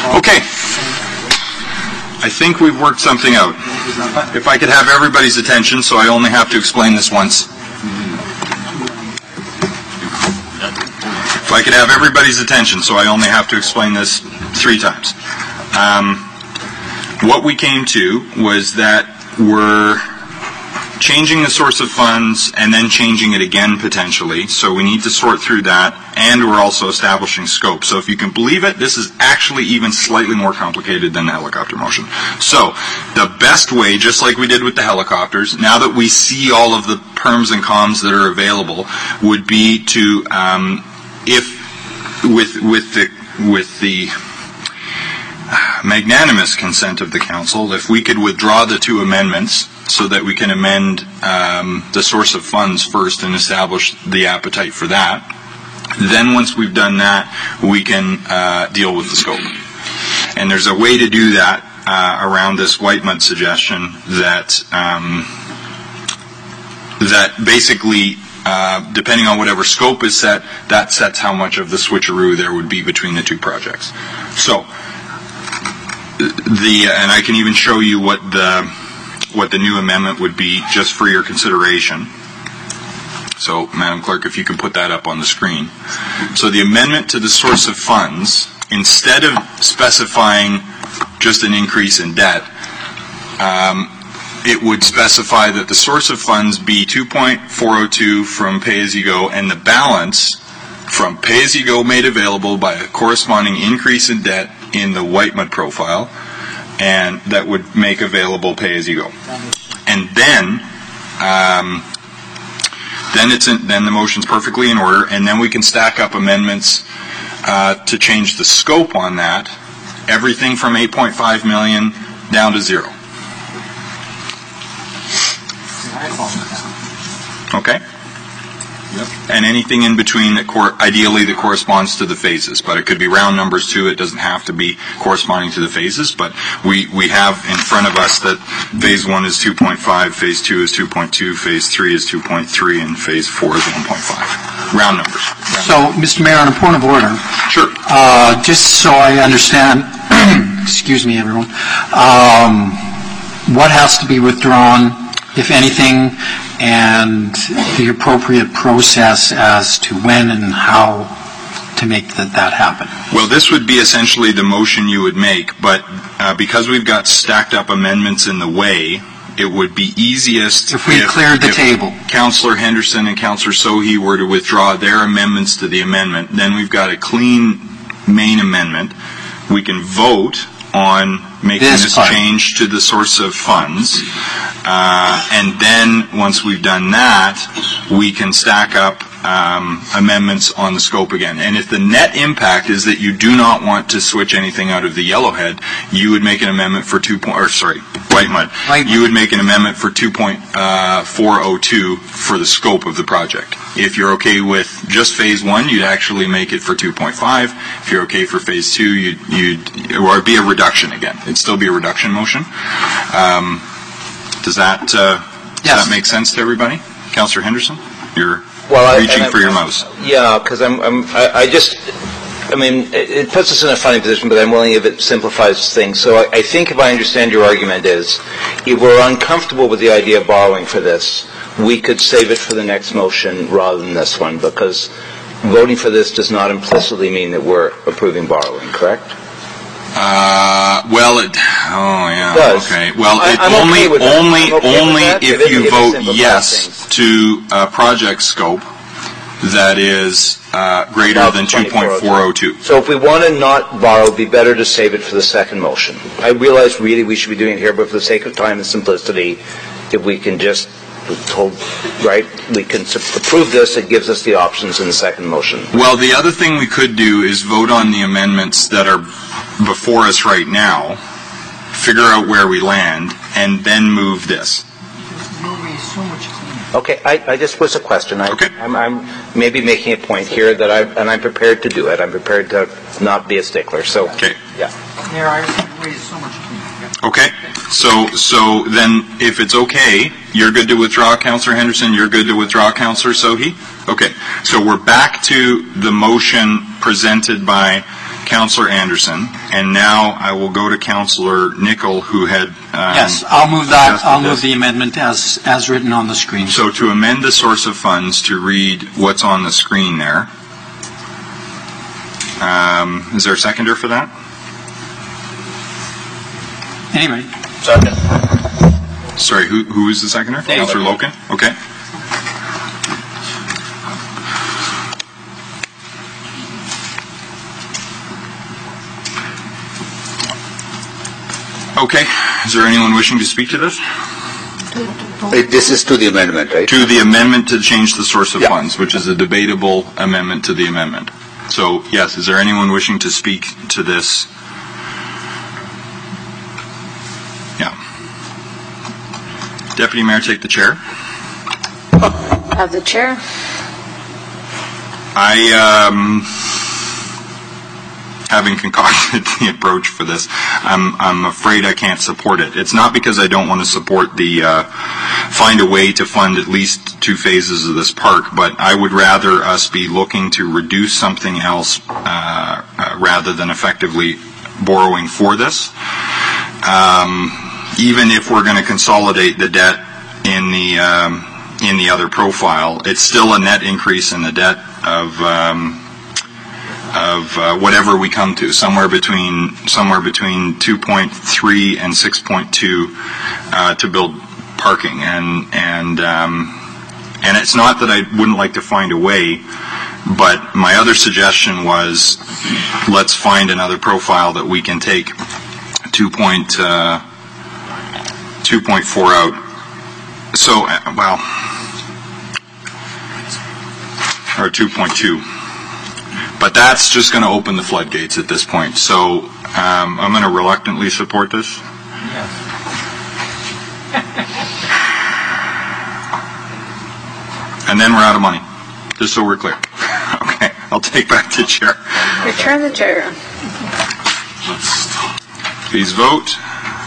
Okay. I think we've worked something out. If I could have everybody's attention, so I only have to explain this once. If I could have everybody's attention, so I only have to explain this 3 times. What we came to was that we're changing the source of funds and then changing it again potentially. So we need to sort through that, and we're also establishing scope. So if you can believe it, this is actually even slightly more complicated than the helicopter motion. So the best way, just like we did with the helicopters, now that we see all of the perms and coms that are available, would be to, with the magnanimous consent of the council, if we could withdraw the 2 amendments so that we can amend the source of funds first and establish the appetite for that. Then once we've done that, we can deal with the scope. And there's a way to do that around this Whitemud suggestion that that basically, depending on whatever scope is set, that sets how much of the switcheroo there would be between the 2 projects. So, and I can even show you what the new amendment would be just for your consideration. So, Madam Clerk, if you can put that up on the screen. So the amendment to the source of funds, instead of specifying just an increase in debt, it would specify that the source of funds be 2.402 from pay-as-you-go, and the balance from pay-as-you-go made available by a corresponding increase in debt in the Whitemud profile, and that would make available pay-as-you-go. And then the motion's perfectly in order, and then we can stack up amendments to change the scope on that, everything from 8.5 million down to 0. Okay? Yep. And anything in between that ideally that corresponds to the phases, but it could be round numbers too. It doesn't have to be corresponding to the phases, but we have in front of us that phase 1 is 2.5, phase 2 is 2.2, phase 3 is 2.3, and phase 4 is 1.5. Round numbers. So, Mr. Mayor, on a point of order. Sure. Just so I understand, excuse me, everyone, what has to be withdrawn, if anything, and the appropriate process as to when and how to make that happen? Well, this would be essentially the motion you would make, but because we've got stacked up amendments in the way, it would be easiest if we cleared the table. Councillor Henderson and Councillor Sohi were to withdraw their amendments to the amendment. Then we've got a clean main amendment. We can vote on making this change to the source of funds. And then once we've done that, we can stack up amendments on the scope again. And if the net impact is that you do not want to switch anything out of the Yellowhead, you would make an amendment for Whitemud. You would make an amendment for 2.402 for the scope of the project. If you're okay with just phase 1, you'd actually make it for 2.5. If you're okay for phase 2, or it'd be a reduction again. It'd still be a reduction motion. Does that make sense to everybody? Councillor Henderson, you're reaching for your mouse. Yeah, because it puts us in a funny position, but I'm willing if it simplifies things. So I think if I understand your argument is, if we're uncomfortable with the idea of borrowing for this, we could save it for the next motion rather than this one, because voting for this does not implicitly mean that we're approving borrowing, correct? Okay. Well, only if you vote yes to a project scope that is greater than 2.402. So if we want to not borrow, it would be better to save it for the second motion. I realize really we should be doing it here, but for the sake of time and simplicity, if we can just we can approve this, it gives us the options in the second motion. Well, the other thing we could do is vote on the amendments that are before us right now, figure out where we land, and then move this. Okay, I just was a question. I'm maybe making a point here that I'm prepared to do it. I'm prepared to not be a stickler. So, okay. Yeah. There are ways so much cleaner. Okay. So then, if it's okay, you're good to withdraw, Councillor Henderson. You're good to withdraw, Councillor Sohi. Okay. So we're back to the motion presented by Councillor Anderson, and now I will go to Councillor Nicol, who had... Yes, I'll move that. I'll move the amendment as written on the screen. So to amend the source of funds to read what's on the screen there. Is there a seconder for that? Anyway. Second. Sorry, who is the seconder? Councillor Loken? Okay. Okay. Is there anyone wishing to speak to this? This is to the amendment, right? To the amendment to change the source of funds, which is a debatable amendment to the amendment. So, yes, is there anyone wishing to speak to this? Yeah. Deputy Mayor, take the chair. Have the chair. Having concocted the approach for this, I'm afraid I can't support it. It's not because I don't want to support the find a way to fund at least 2 phases of this park, but I would rather us be looking to reduce something else rather than effectively borrowing for this. Even if we're going to consolidate the debt in the other profile, it's still a net increase in the debt of whatever we come to, somewhere between 2.3 and 6.2 to build parking, and it's not that I wouldn't like to find a way, but my other suggestion was let's find another profile that we can take 2.4 out. So or 2.2. But that's just going to open the floodgates at this point. So I'm going to reluctantly support this. And then we're out of money, just so we're clear. Okay, I'll take back the chair. Return the chair. Please vote.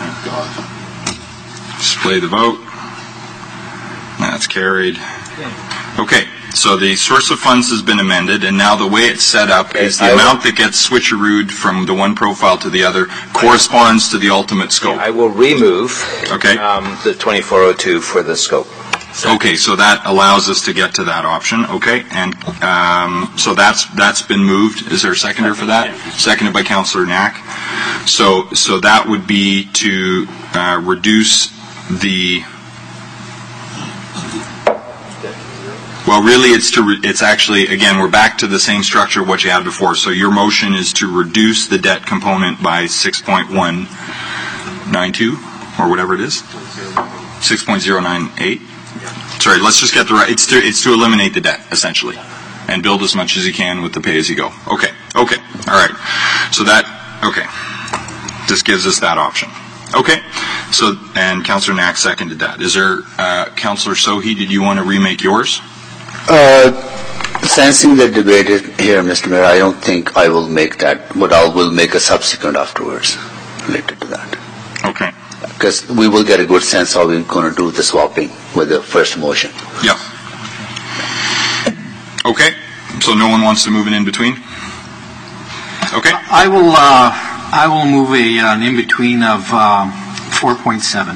Display the vote. That's carried. Okay. So the source of funds has been amended, and now the way it's set up is the amount that gets switcherooed from the one profile to the other corresponds to the ultimate scope. I will remove the 2402 for the scope. Okay, so that allows us to get to that option. Okay, and so that's been moved. Is there a seconder for that? Seconded by Councillor Knack. So that would be to reduce the. Well, really, it's actually, again, we're back to the same structure of what you had before. So your motion is to reduce the debt component by 6.192, or whatever it is, 6.098. Sorry, let's just get the right. It's to eliminate the debt, essentially, and build as much as you can with the pay-as-you-go. Okay, all right. So this gives us that option. Okay, so, and Councillor Knack seconded that. Is there, Councillor Sohi, did you want to remake yours? Sensing the debate here, Mr. Mayor, I don't think I will make that, but I will make a subsequent afterwards related to that. Okay. Because we will get a good sense how we're going to do the swapping with the first motion. Yeah. Okay, so no one wants to move an in-between? Okay. I will move an in-between of 4.7.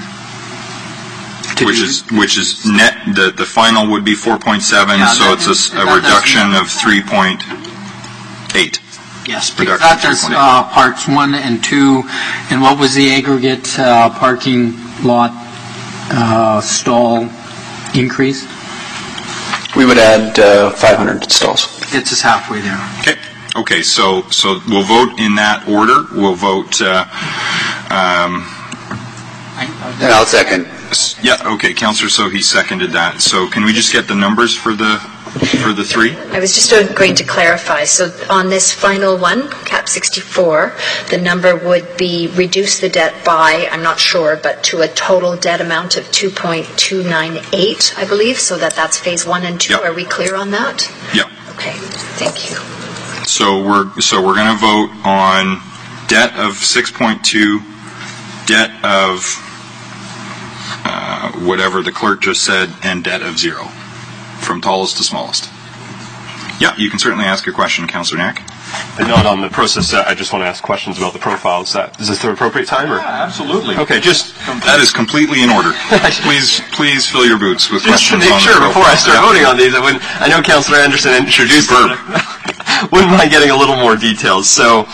Which is net, the final would be 4.7, so it's a reduction of 3.8. Yes, because that does parts 1 and 2, and what was the aggregate parking lot stall increase? We would add 500 stalls. Gets us halfway there. Okay, so we'll vote in that order. We'll vote... And I'll second. Yeah, okay, Councillor Sohi seconded that. So can we just get the numbers for the 3? I was just going to clarify. So on this final one, CAP 64, the number would be reduce the debt by, I'm not sure, but to a total debt amount of 2.298, I believe. So that's phase 1 and 2. Yep. Are we clear on that? Yeah. Okay, thank you. So we're going to vote on debt of 6.2, debt of whatever the clerk just said, and debt of 0, from tallest to smallest. Yeah, you can certainly ask a question, Councillor Knack. And not on the process, I just want to ask questions about the profile. Is this the appropriate time? Or? Yeah, absolutely. Okay, That is completely in order. Please fill your boots with just questions to make on sure the before I start profile. voting on these, I know Councillor Anderson introduced it. Wouldn't mind getting a little more details. So,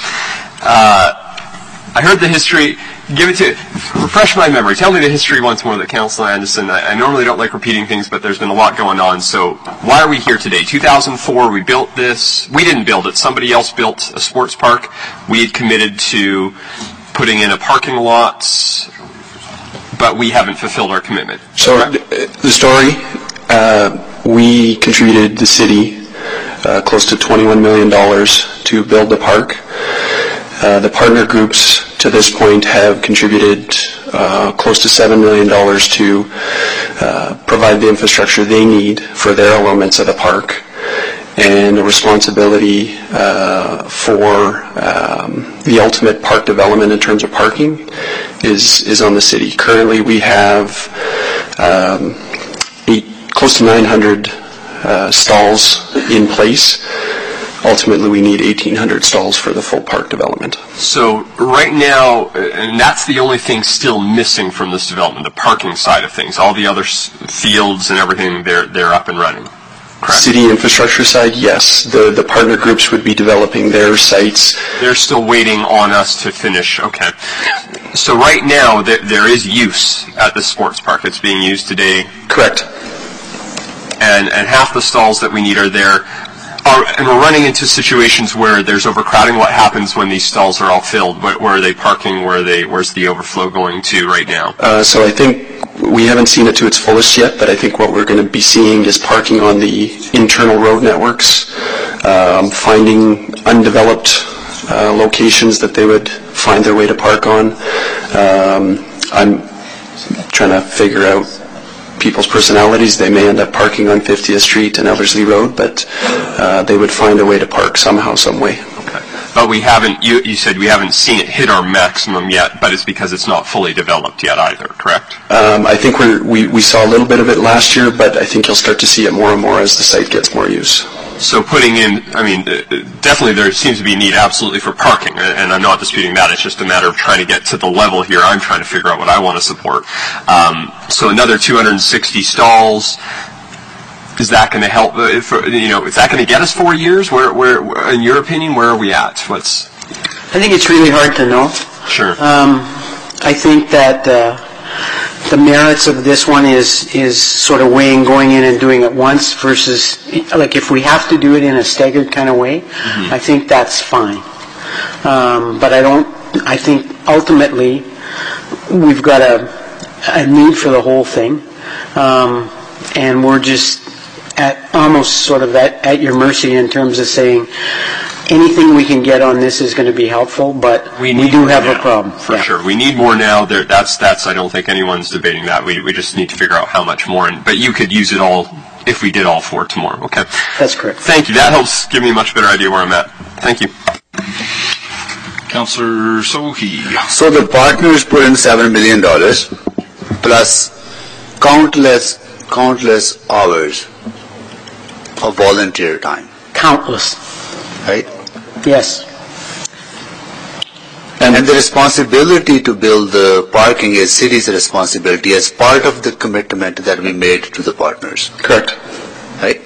I heard the history. Refresh my memory. Tell me the history once more that Councillor Anderson. I normally don't like repeating things, but there's been a lot going on. So why are we here today? 2004, we built this. We didn't build it. Somebody else built a sports park. We had committed to putting in a parking lot, but we haven't fulfilled our commitment. So the story, we contributed the city close to $21 million to build the park. The partner groups to this point have contributed close to $7 million to provide the infrastructure they need for their elements of the park. And the responsibility for the ultimate park development in terms of parking is on the city. Currently we have close to 900 stalls in place. Ultimately, we need 1,800 stalls for the full park development. So right now, and that's the only thing still missing from this development, the parking side of things. All the other fields and everything, they're up and running. Correct. City infrastructure side, yes. The partner groups would be developing their sites. They're still waiting on us to finish. Okay. So right now, there is use at the sports park. It's being used today. Correct. And half the stalls that we need are there. And we're running into situations where there's overcrowding. What happens when these stalls are all filled? Where are they parking? Where's the overflow going to right now? So I think we haven't seen it to its fullest yet, but I think what we're going to be seeing is parking on the internal road networks, finding undeveloped locations that they would find their way to park on. I'm trying to figure out people's personalities. They may end up parking on 50th Street and Ellerslie Road, but they would find a way to park somehow, some way. Okay. But we haven't, you said we haven't seen it hit our maximum yet, but it's because it's not fully developed yet either, correct? I think we saw a little bit of it last year, but I think you'll start to see it more and more as the site gets more use. So putting in, definitely there seems to be a need absolutely for parking, and I'm not disputing that. It's just a matter of trying to get to the level here. I'm trying to figure out what I want to support. So another 260 stalls, is that going to help? Is that going to get us 4 years? Where, in your opinion, where are we at? I think it's really hard to know. Sure. I think that the merits of this one is sort of weighing going in and doing it once versus, like, if we have to do it in a staggered kind of way, I think that's fine. But I think ultimately we've got a need for the whole thing, and we're just almost sort of at your mercy in terms of saying anything we can get on this is going to be helpful, but we do have a problem. For sure. We need more now. That's I don't think anyone's debating that. We just need to figure out how much more. But you could use it all if we did all 4 tomorrow. Okay. That's correct. Thank you. That helps give me a much better idea where I'm at. Thank you. Councillor Sohi. So the partners put in $7 million plus countless hours of volunteer time. Countless. Right? Yes. And the responsibility to build the parking is city's responsibility as part of the commitment that we made to the partners. Correct. Right?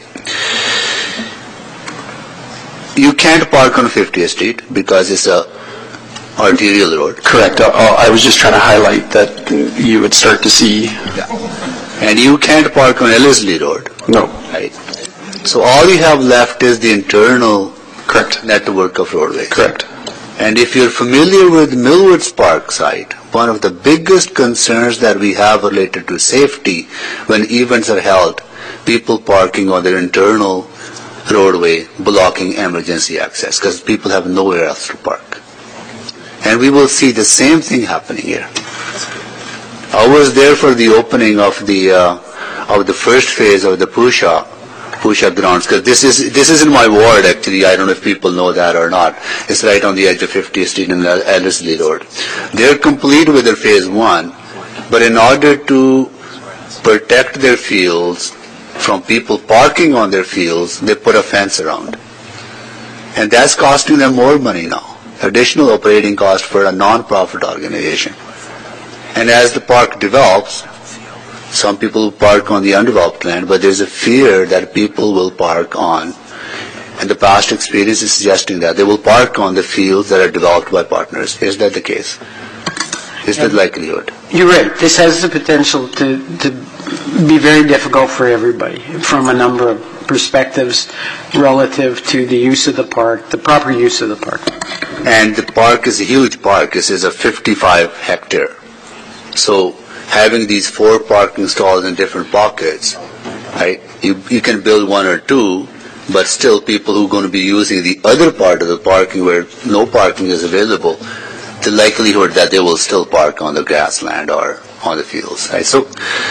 You can't park on 50th Street because it's a arterial road. Correct. I was just trying to highlight that you would start to see. Yeah. And you can't park on Ellerslie Road. No. Right. So all you have left is the internal network of roadways. Correct. And if you're familiar with Millwoods Park site, one of the biggest concerns that we have related to safety when events are held, people parking on their internal roadway blocking emergency access because people have nowhere else to park. And we will see the same thing happening here. I was there for the opening of the first phase of the Pusha grounds, because this is in my ward actually. I don't know if people know that or not. It's right on the edge of 50th Street and Ellerslie Road. They're complete with their phase 1, but in order to protect their fields from people parking on their fields, they put a fence around. And that's costing them more money now, additional operating cost for a non-profit organization. And as the park develops, some people park on the undeveloped land, but there's a fear that people will park on, and the past experience is suggesting that they will park on the fields that are developed by partners. Is that the case? Is that likelihood? You're right. This has the potential to be very difficult for everybody from a number of perspectives relative to the use of the park, the proper use of the park. And the park is a huge park. This is a 55 hectare. So having these 4 parking stalls in different pockets, right? You can build 1 or 2, but still people who are going to be using the other part of the parking where no parking is available, the likelihood that they will still park on the grassland or on the fields, right? So,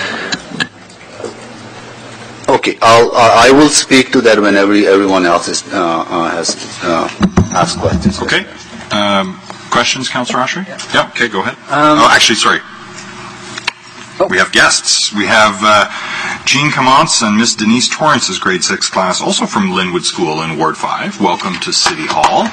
okay, I will speak to that when everyone else has asked questions. Okay. Questions, Councillor Oshry? Yeah. Okay, go ahead. Actually, sorry. We have guests. We have Jean Camance and Miss Denise Torrance's grade 6 class, also from Linwood School in Ward 5. Welcome to City Hall.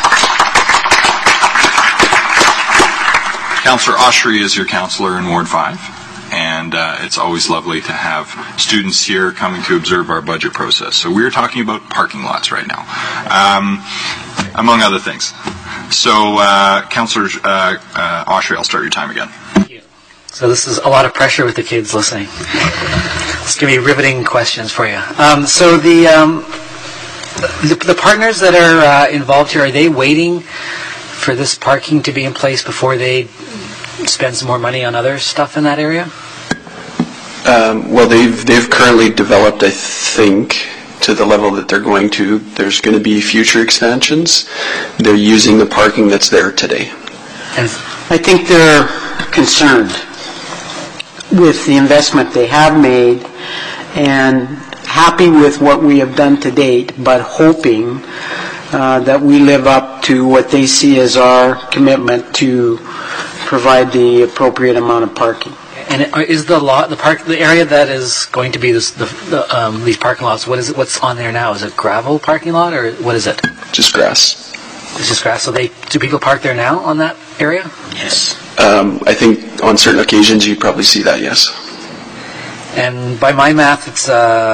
Councillor Oshry is your councillor in Ward 5, and it's always lovely to have students here coming to observe our budget process. So we're talking about parking lots right now, among other things. So, Councillor Oshry, I'll start your time again. Thank you. So this is a lot of pressure with the kids listening. It's going to be riveting questions for you. So the partners that are involved here, are they waiting for this parking to be in place before they spend some more money on other stuff in that area? Well, they've currently developed, I think, to the level that they're going to. There's going to be future expansions. They're using the parking that's there today. And I think they're concerned with the investment they have made and happy with what we have done to date, but hoping that we live up to what they see as our commitment to provide the appropriate amount of parking. And is the area that is going to be these parking lots? What's on there now? Is it gravel parking lot or what is it? Just grass. It's just grass. So do people park there now on that area? Yes. I think on certain occasions you'd probably see that. Yes. And by my math, it's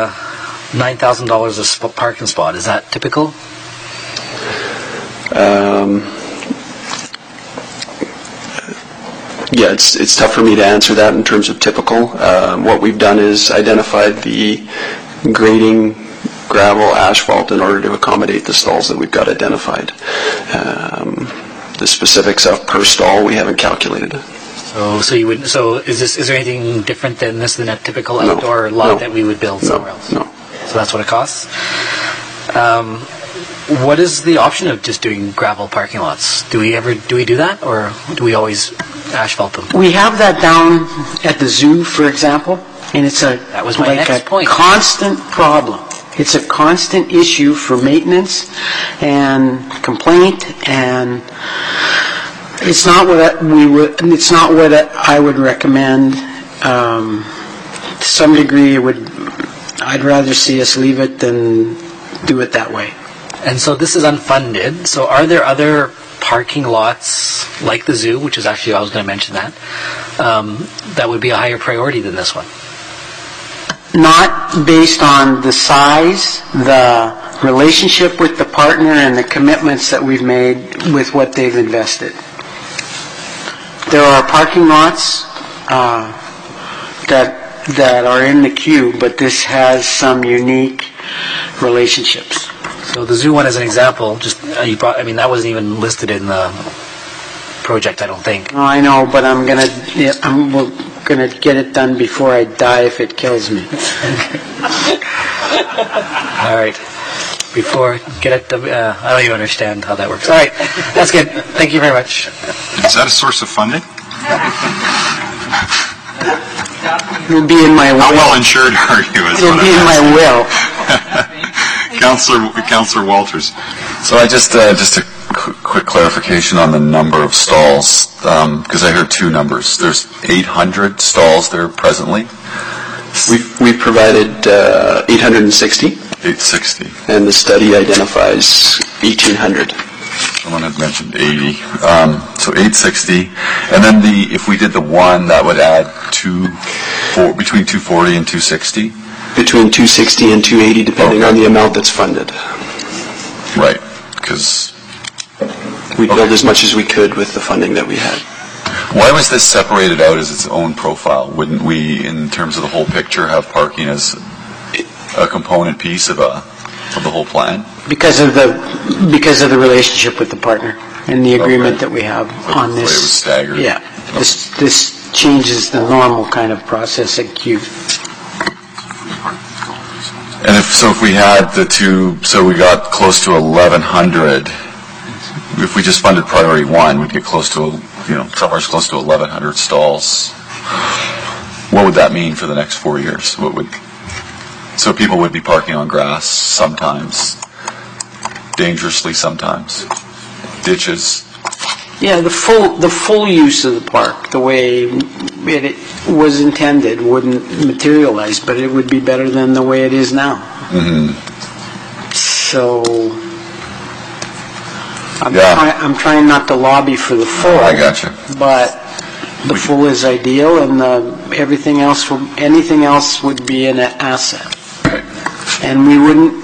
$9,000 a parking spot. Is that typical? Yeah, it's tough for me to answer that in terms of typical. What we've done is identified the grading, gravel, asphalt in order to accommodate the stalls that we've got identified. The specifics of per stall we haven't calculated. So is there anything different than this than a typical outdoor lot that we would build somewhere else? No. So that's what it costs. What is the option of just doing gravel parking lots? Do we do that, or do we always asphalt them? We have that down at the zoo, for example, and it's that was my next point. Constant problem. It's a constant issue for maintenance and complaint, and it's not what I would recommend. To some degree, I'd rather see us leave it than do it that way. And so this is unfunded. So are there other parking lots like the zoo, which is actually I was going to mention that would be a higher priority than this one? Not based on the size, the relationship with the partner, and the commitments that we've made with what they've invested. There are parking lots that are in the queue, but this has some unique relationships. So the zoo one as an example, that wasn't even listed in the project, I don't think. Oh, I know, but we're gonna get it done before I die if it kills me. All right. I don't even understand how that works. All right, that's good. Thank you very much. Is that a source of funding? It'll be in my will. How well insured are you? It'll be in my will. Councillor Walters. So just a quick clarification on the number of stalls, because I heard two numbers. There's 800 stalls there presently. We've provided 860. 860. And the study identifies 1,800. Someone had mentioned 80. So 860. And then if we did the one, that would add between 240 and 260? Between 260 and 280, depending on the amount that's funded. Right, because we build as much as we could with the funding that we had. Why was this separated out as its own profile? Wouldn't we, in terms of the whole picture, have parking as a component piece of the whole plan? Because of the relationship with the partner and the agreement that we have on this. It was staggered. Yeah, this changes the normal kind of process at Q. And if we had the two, so we got close to 1,100. If we just funded priority one, we'd get close to, somewhere close to 1,100 stalls. What would that mean for the next 4 years? So people would be parking on grass sometimes, dangerously sometimes, ditches. Yeah, the full use of the park, the way it was intended, wouldn't materialize, but it would be better than the way it is now. Mm-hmm. So I'm trying not to lobby for the full. I gotcha. But the full is ideal, and anything else would be an asset. And we wouldn't.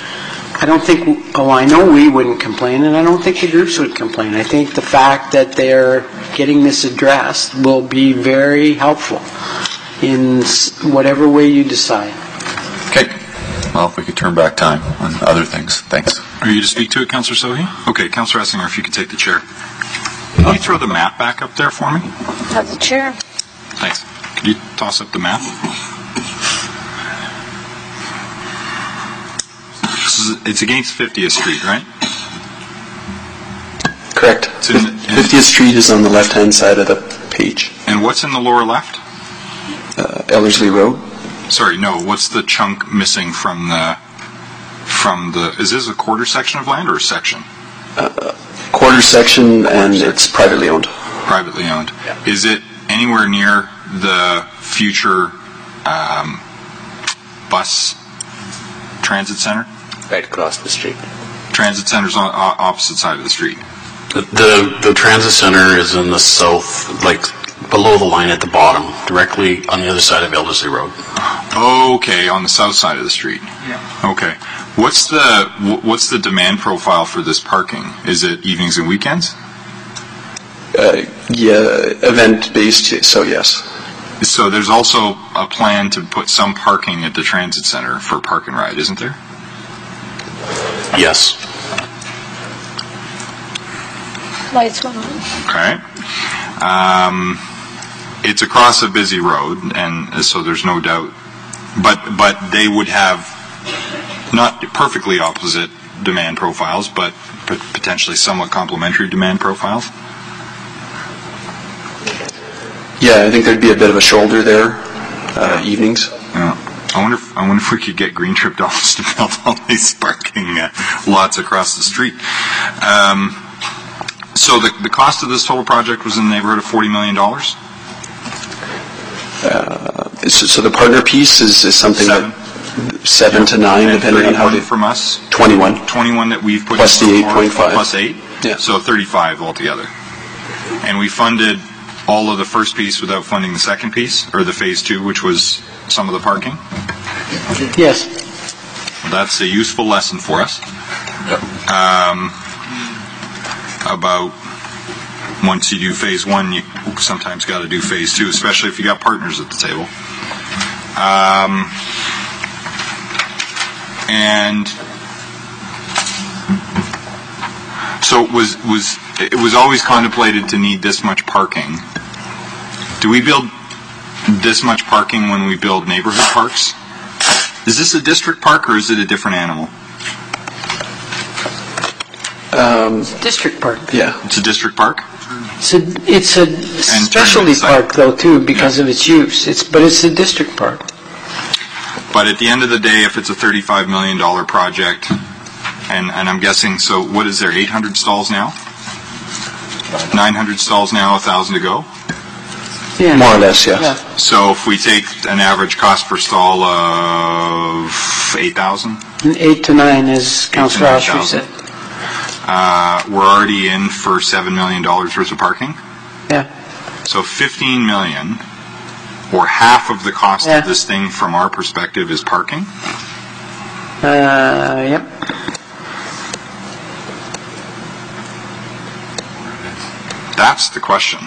I know we wouldn't complain, and I don't think the groups would complain. I think the fact that they're getting this addressed will be very helpful in whatever way you decide. Okay. Well, if we could turn back time on other things. Thanks. Are you to speak to it, Councillor Sohi? Okay, Councillor Essinger, if you could take the chair. Can you throw the map back up there for me? Have the chair. Thanks. Could you toss up the map? It's against 50th Street, right? Correct. 50th Street is on the left-hand side of the page. And what's in the lower left? Ellerslie Road. Sorry, no. What's the chunk missing from the? Is this a quarter section of land or a section? Quarter section, and it's privately owned. Privately owned. Yeah. Is it anywhere near the future bus transit center? Right across the street. Transit center's on opposite side of the street. The transit center is in the south, like below the line at the bottom, directly on the other side of Ellerslie Road. Okay, on the south side of the street. Yeah. Okay. What's the demand profile for this parking? Is it evenings and weekends? Event-based, so yes. So there's also a plan to put some parking at the transit center for park and ride, isn't there? Yes. Lights went on. Okay. It's across a busy road, and so there's no doubt. But they would have not perfectly opposite demand profiles, but potentially somewhat complementary demand profiles. Yeah, I think there'd be a bit of a shoulder there, evenings. Yeah. I wonder if we could get Green Trip dollars to build all these parking lots across the street. So the cost of this total project was in the neighborhood of $40 million? So the partner piece is something that 7 to 9, depending on how they... from us? 21. 21 that we've put plus in. Plus the 8.5. Plus 8? Yeah. So 35 altogether. And we funded all of the first piece without funding the second piece, or the phase 2, which was some of the parking? Yes. Well, that's a useful lesson for us. Yep. About once you do phase 1, you sometimes got to do phase 2, especially if you got partners at the table. And so it was always contemplated to need this much parking. Do we build this much parking when we build neighborhood parks? Is this a district park or is it a different animal? District park. Yeah. It's a district park? It's a specialty park, though, too, because of its use. But it's a district park. But at the end of the day, if it's a $35 million project, and I'm guessing, so what is there, 800 stalls now? 900 stalls now, 1,000 to go? Yeah. More or less, yes. Yeah. So if we take an average cost per stall of $8,000, 8 to 9, as Councillor Oshry said. We're already in for $7 million worth of parking. Yeah. So 15 million, or half of the cost of this thing from our perspective is parking? Yep. That's the question.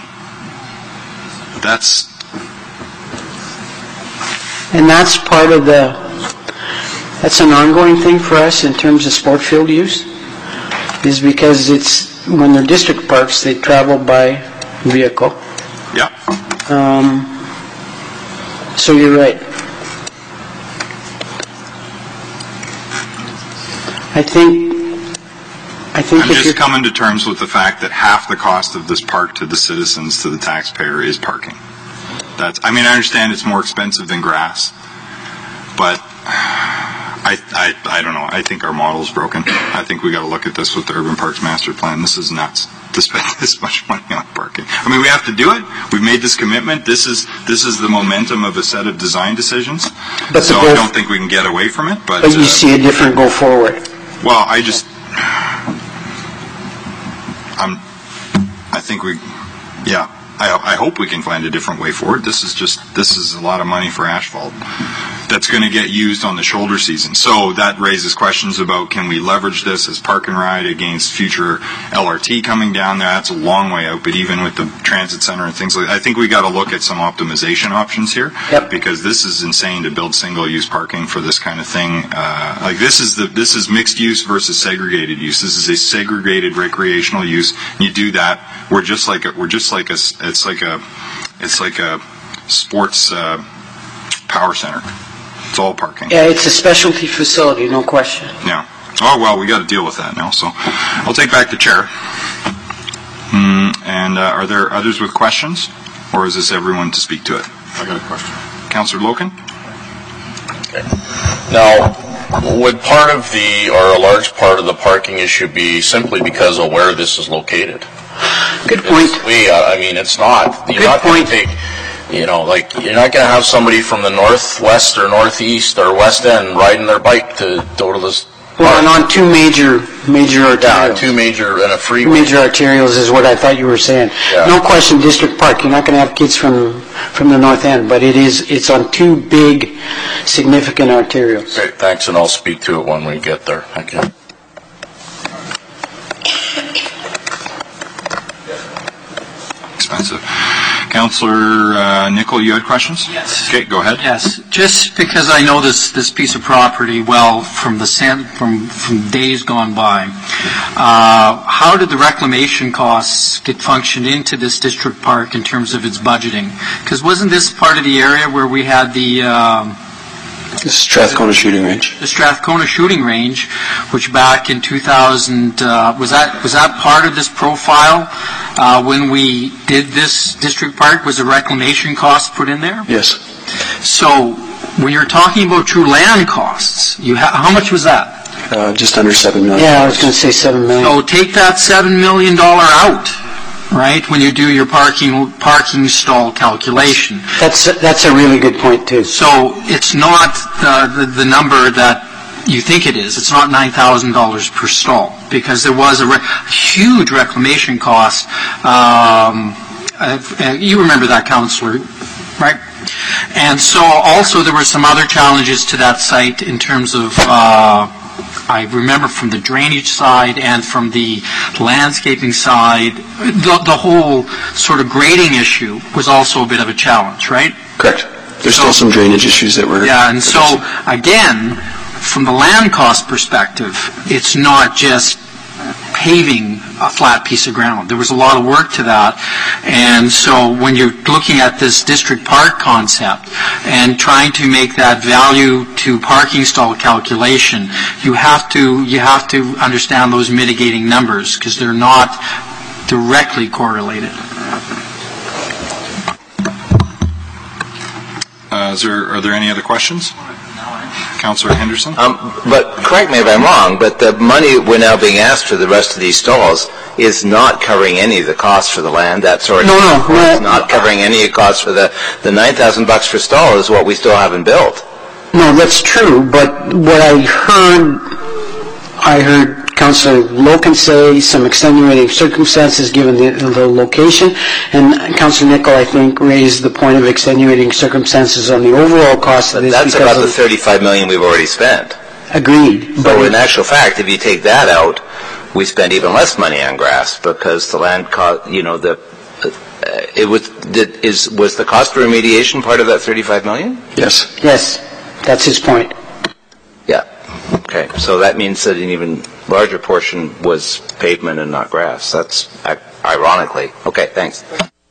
And that's part of that's an ongoing thing for us in terms of sport field use, is because when they're district parks, they travel by vehicle. Yeah. So you're right. I think I'm just coming to terms with the fact that half the cost of this park to the citizens, to the taxpayer, is parking. I understand it's more expensive than grass, but I don't know. I think our model's broken. I think we got to look at this with the Urban Parks Master Plan. This is nuts to spend this much money on parking. We have to do it. We've made this commitment. This is the momentum of a set of design decisions. So I don't think we can get away from it. But you see a different go forward. Well, I hope we can find a different way forward. This is a lot of money for asphalt that's going to get used on the shoulder season. So that raises questions about, can we leverage this as park and ride against future LRT coming down there? That's a long way out, but even with the transit center and things like that, I think we got to look at some optimization options here. Yep. Because this is insane to build single-use parking for this kind of thing. This is mixed use versus segregated use. This is a segregated recreational use. You do that, it's like a sports power center. It's all parking. Yeah, it's a specialty facility, no question. Yeah. Oh, well, we got to deal with that now. So I'll take back the chair. And are there others with questions? Or is this everyone to speak to it? I got a question. Councillor Loken? Okay. Now, would part of or a large part of the parking issue be simply because of where this is located? Good point. It's not. You're not going to take, you're not going to have somebody from the northwest or northeast or west end riding their bike to go to this. Well, and on two major arterials. Yeah, two major and a freeway. Major arterials is what I thought you were saying. Yeah. No question, district park. You're not going to have kids from the north end, but it's on two big, significant arterials. Great, thanks, and I'll speak to it when we get there. Thank you. Expensive. Councillor Nicol, you had questions? Yes. Okay, go ahead. Yes, just because I know this piece of property well from days gone by. How did the reclamation costs get functioned into this district park in terms of its budgeting? Because wasn't this part of the area where we had the Strathcona shooting range. The Strathcona shooting range, which back in 2000 was that part of this profile when we did this district park? Was a reclamation cost put in there? Yes. So when you're talking about true land costs, how much was that? Just under $7 million. Yeah, I was going to say $7 million. So take that $7 million out. Right, when you do your parking stall calculation. That's a really good point too. So it's not the number that you think it is. It's not $9,000 per stall, because there was a huge reclamation cost. You remember that, Councillor, right? And so also there were some other challenges to that site in terms of I remember from the drainage side and from the landscaping side, the whole sort of grading issue was also a bit of a challenge, right? Correct. There's still some drainage issues that were... Yeah, and so, again, from the land cost perspective, it's not just paving a flat piece of ground. There was a lot of work to that. And so when you're looking at this district park concept and trying to make that value to parking stall calculation, you have to understand those mitigating numbers, because they're not directly correlated. Are there any other questions? Councillor Henderson? But correct me if I'm wrong, but the money we're now being asked for the rest of these stalls is not covering any of the costs for the land. That's already no. It's not covering any costs for the $9,000 per stall is what we still haven't built. No, that's true, but what I heard Councillor Loken say some extenuating circumstances given the location, and Councillor Nicol, I think, raised the point of extenuating circumstances on the overall cost. That's about the $35 million we've already spent. Agreed. So in actual fact, if you take that out, we spend even less money on grass because the land cost, was the cost for remediation part of that $35 million? Yes. Yes, that's his point. Yeah. Okay. So that means that an even larger portion was pavement and not grass. That's ironically. Okay. Thanks.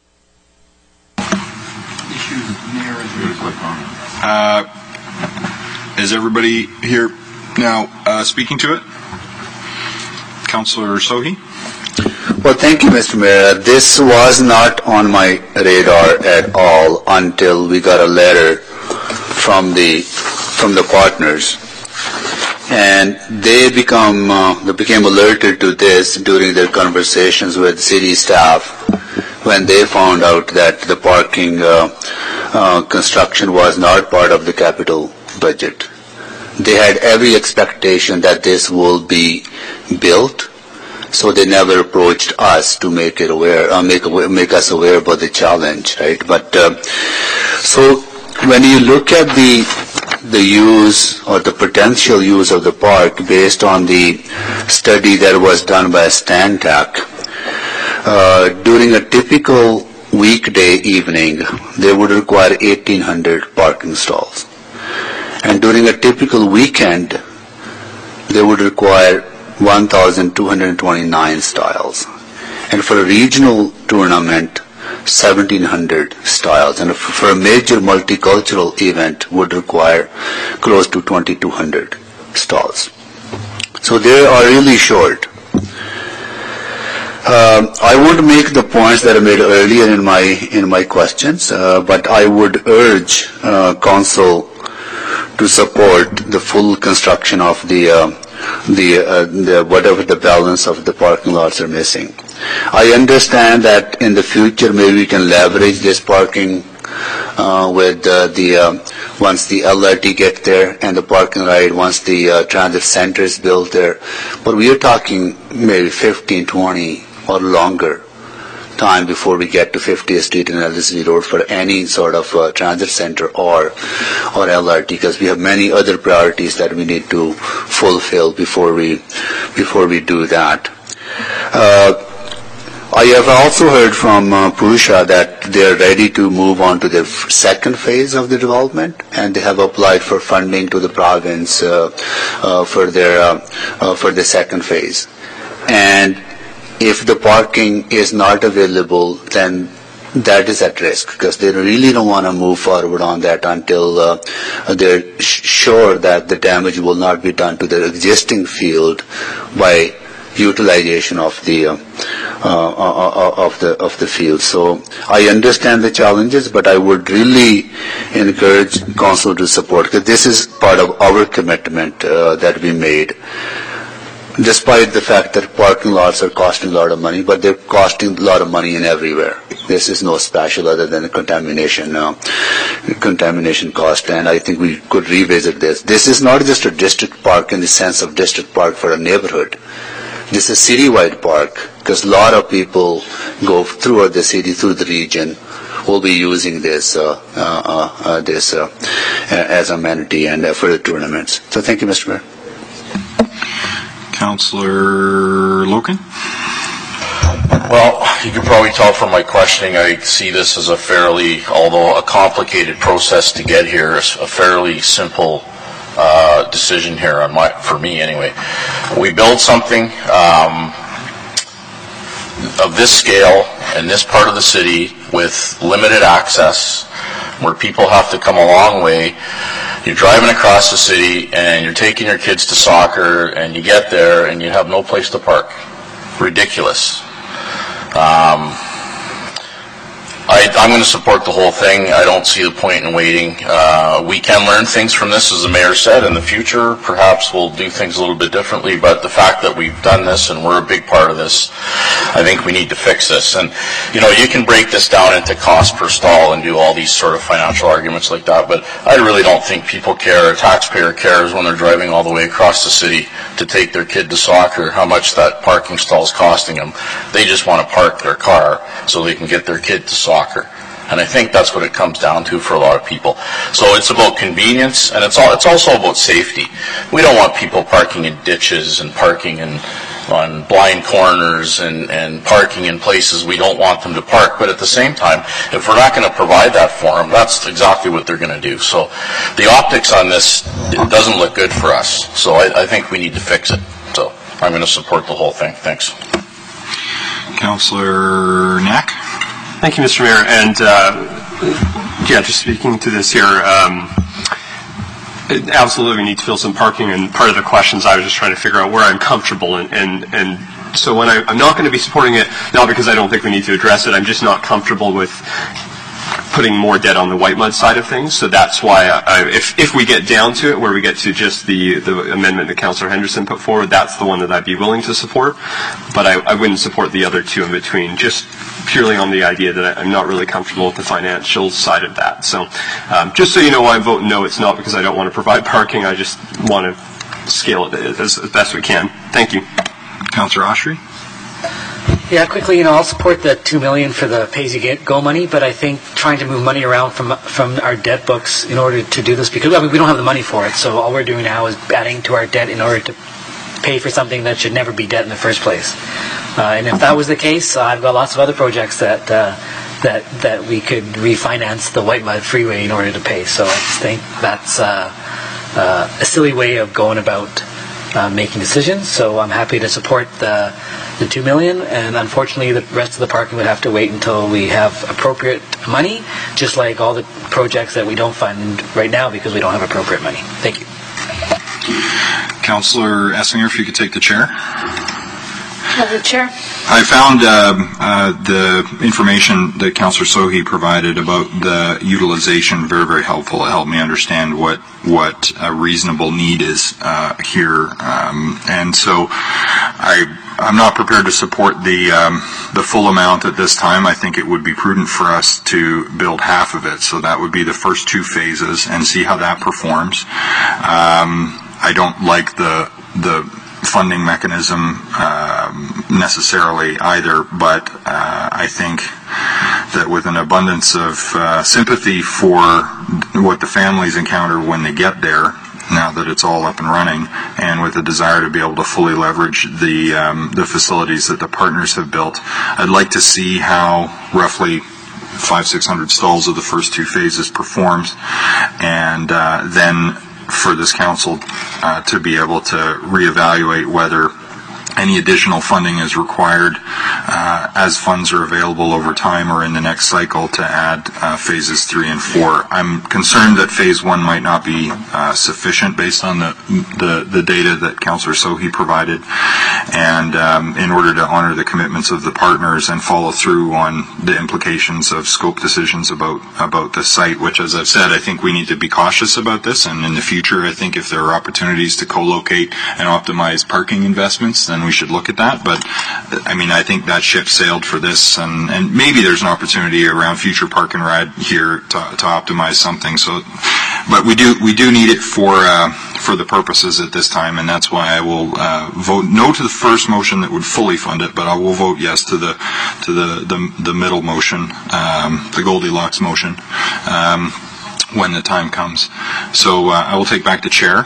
Is everybody here now speaking to it? Councillor Sohi? Well, thank you, Mr. Mayor. This was not on my radar at all until we got a letter from the partners, and they became alerted to this during their conversations with city staff when they found out that the parking construction was not part of the capital budget. They had every expectation that this will be built, so they never approached us to make us aware about the challenge, right? But so when you look at the use or the potential use of the park based on the study that was done by Stantec, during a typical weekday evening, they would require 1,800 parking stalls. And during a typical weekend, they would require 1,229 stalls. And for a regional tournament, 1,700 stalls. And for a major multicultural event, would require close to 2,200 stalls. So they are really short. I won't make the points that I made earlier in my questions, but I would urge council to support the full construction of the whatever the balance of the parking lots are missing. I understand that in the future maybe we can leverage this parking with once the LRT get there and the parking ride once the transit center is built there. But we are talking maybe 15, 20 or longer time before we get to 50th Street and Ellerslie Road for any sort of transit center or LRT, because we have many other priorities that we need to fulfill before we do that. I have also heard from Purusha that they are ready to move on to the second phase of the development, and they have applied for funding to the province for the second phase. And if the parking is not available, then that is at risk, because they really don't want to move forward on that until they're sure that the damage will not be done to the existing field by utilization of the field. So I understand the challenges, but I would really encourage council to support, because this is part of our commitment that we made. Despite the fact that parking lots are costing a lot of money, but they're costing a lot of money in everywhere. This is no special other than the contamination cost, and I think we could revisit this. This is not just a district park in the sense of district park for a neighborhood. This is a citywide park, because a lot of people go throughout the city, through the region, will be using this as amenity and for the tournaments. So thank you, Mr. Mayor. Councillor Loken? Well, you can probably tell from my questioning, I see this as a fairly, although a complicated process to get here, a fairly simple decision here for me anyway. We build something of this scale in this part of the city with limited access, where people have to come a long way. You're driving across the city and you're taking your kids to soccer, and you get there and you have no place to park. Ridiculous. I'm going to support the whole thing. I don't see the point in waiting. We can learn things from this, as the mayor said. In the future, perhaps we'll do things a little bit differently, but the fact that we've done this and we're a big part of this, I think we need to fix this. And, you can break this down into cost per stall and do all these sort of financial arguments like that, but I really don't think people care, a taxpayer cares when they're driving all the way across the city to take their kid to soccer, how much that parking stall is costing them. They just want to park their car so they can get their kid to soccer. And I think that's what it comes down to for a lot of people. So it's about convenience, and it's also about safety. We don't want people parking in ditches and parking on blind corners and parking in places we don't want them to park. But at the same time, if we're not going to provide that for them, that's exactly what they're going to do. So the optics on this, it doesn't look good for us. So I think we need to fix it. So I'm going to support the whole thing. Thanks. Councillor Knack. Thank you, Mr. Mayor. And just speaking to this here, absolutely we need to fill some parking. And part of the questions I was just trying to figure out where I'm comfortable. And so when I'm not going to be supporting it, not because I don't think we need to address it, I'm just not comfortable with putting more debt on the White Mud side of things. So that's why if we get down to it, where we get to just the amendment that Councillor Henderson put forward, that's the one that I'd be willing to support. But I wouldn't support the other two in between, just purely on the idea that I'm not really comfortable with the financial side of that. So just so you know why I'm voting no, it's not because I don't want to provide parking. I just want to scale it as best we can. Thank you. Councillor Oshry. Yeah, quickly, I'll support the $2 million for the pay-as-you-go money, but I think trying to move money around from our debt books in order to do this, because we don't have the money for it, so all we're doing now is adding to our debt in order to pay for something that should never be debt in the first place. And if that was the case, I've got lots of other projects that we could refinance the White Mud Freeway in order to pay. So I just think that's a silly way of going about making decisions. So I'm happy to support the $2 million, and unfortunately the rest of the parking would have to wait until we have appropriate money, just like all the projects that we don't fund right now because we don't have appropriate money. Thank you. Councillor Essinger, if you could take the chair. The chair. I found the information that Councillor Sohi provided about the utilization very, very helpful. It helped me understand what a reasonable need is here, and so I'm not prepared to support the full amount at this time. I think it would be prudent for us to build half of it, so that would be the first two phases, and see how that performs. I don't like the funding mechanism necessarily either, but I think that with an abundance of sympathy for what the families encounter when they get there, now that it's all up and running, and with a desire to be able to fully leverage the facilities that the partners have built, I'd like to see how roughly 500-600 stalls of the first two phases performs, and then for this council to be able to reevaluate whether any additional funding is required as funds are available over time or in the next cycle to add phases 3 and 4. I'm concerned that phase 1 might not be sufficient based on the data that Councillor Sohi provided, and in order to honor the commitments of the partners and follow through on the implications of scope decisions about the site, which, as I've said, I think we need to be cautious about this, and in the future I think if there are opportunities to co-locate and optimize parking investments, then we should look at that. But I mean, I think that ship sailed for this, and maybe there's an opportunity around future park and ride here to optimize something. So, but we do need it for the purposes at this time, and that's why I will vote no to the first motion that would fully fund it, but I will vote yes to the middle motion, the Goldilocks motion, when the time comes. So I will take back the chair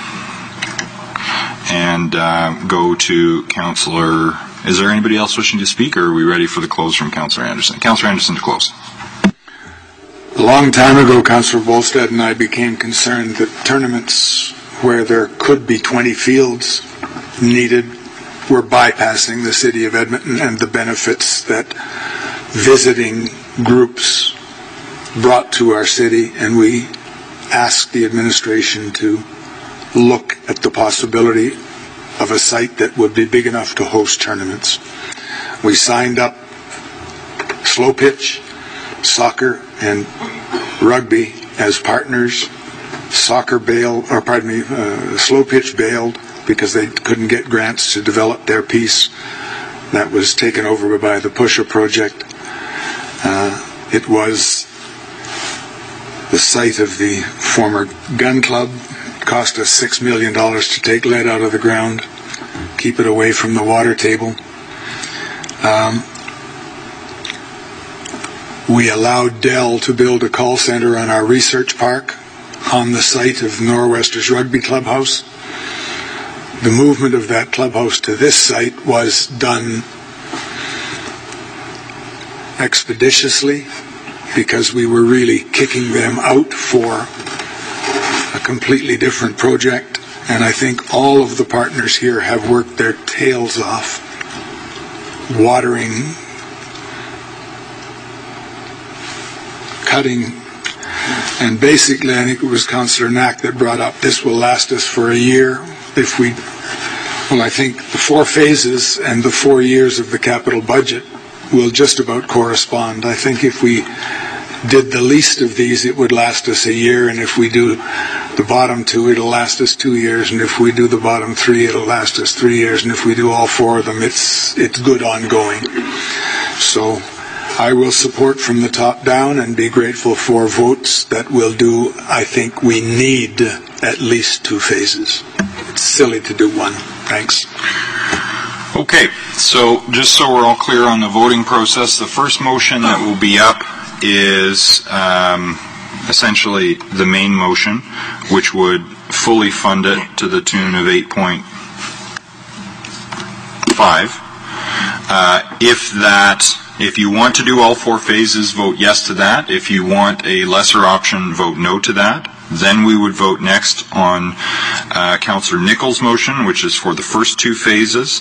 and go to Councillor. Is there anybody else wishing to speak, or are we ready for the close from Councillor Anderson? Councillor Anderson to close. A long time ago, Councillor Volstead and I became concerned that tournaments where there could be 20 fields needed were bypassing the city of Edmonton and the benefits that visiting groups brought to our city, and we asked the administration to look at the possibility of a site that would be big enough to host tournaments. We signed up Slow Pitch, soccer and rugby as partners. Soccer bailed, or pardon me, Slow Pitch bailed because they couldn't get grants to develop their piece. That was taken over by the Pusher Project. It was the site of the former gun club. It cost us $6 million to take lead out of the ground, keep it away from the water table. We allowed Dell to build a call center on our research park on the site of Nor'Westers Rugby Clubhouse. The movement of that clubhouse to this site was done expeditiously because we were really kicking them out for a completely different project, and I think all of the partners here have worked their tails off watering, cutting, and basically I think it was Councillor Knack that brought up this will last us for a year if we, well, I think the 4 phases and the 4 years of the capital budget will just about correspond. I think if we did the least of these, it would last us a year, and if we do the bottom 2, it'll last us 2 years, and if we do the bottom 3, it'll last us 3 years, and if we do all 4 of them, it's good ongoing. So I will support from the top down and be grateful for votes that will do, I think we need at least 2 phases. It's silly to do 1. Thanks. Okay, so just so we're all clear on the voting process, the first motion that will be up is essentially the main motion, which would fully fund it to the tune of 8.5. If you want to do all 4 phases, vote yes to that. If you want a lesser option, vote no to that. Then we would vote next on Councillor Nichols' motion, which is for the first 2 phases.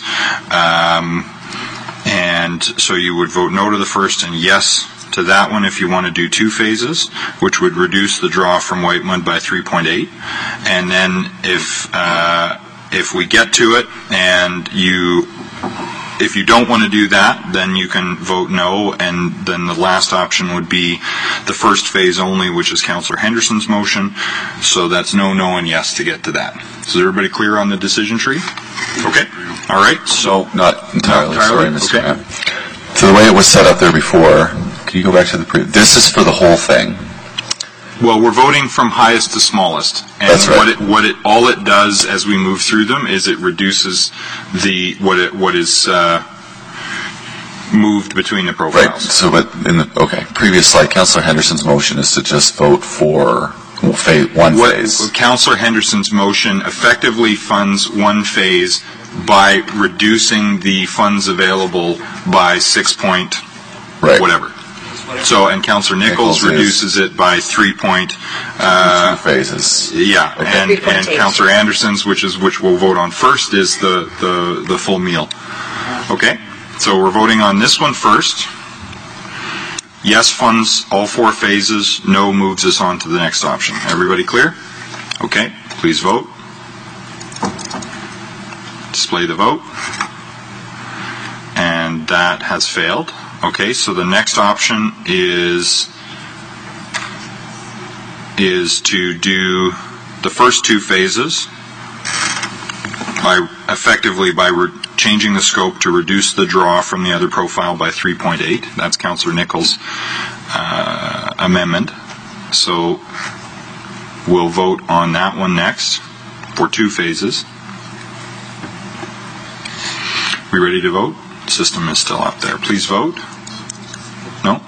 And so you would vote no to the first and yes to that one if you want to do 2 phases, which would reduce the draw from Whitemud by 3.8. And then if we get to it and if you don't want to do that, then you can vote no, and then the last option would be the first phase only, which is Councillor Henderson's motion. So that's no, no, and yes to get to that. So is everybody clear on the decision tree? Okay. All right. So not entirely. Sorry, Mr. Okay. Mayor. So the way it was set up there before, can you go back to this is for the whole thing. Well, we're voting from highest to smallest, and that's right. All it does as we move through them is it reduces what is moved between the profiles. Right. So, but in the previous slide, Councillor Henderson's motion is to just vote for one phase. Councillor Henderson's motion effectively funds 1 phase by reducing the funds available by 6 point whatever. So, and Councillor Nichols reduces it by 3 point 2 phases. Yeah, okay. and Councillor Anderson's, which we'll vote on first, is the full meal. Okay, so we're voting on this one first. Yes funds all 4 phases. No moves us on to the next option. Everybody clear? Okay, please vote. Display the vote. And that has failed. Okay, so the next option is to do the first 2 phases by changing the scope to reduce the draw from the other profile by 3.8. That's Councillor Nichols' amendment. So we'll vote on that one next for 2 phases. We ready to vote? System is still up there. Please vote. No?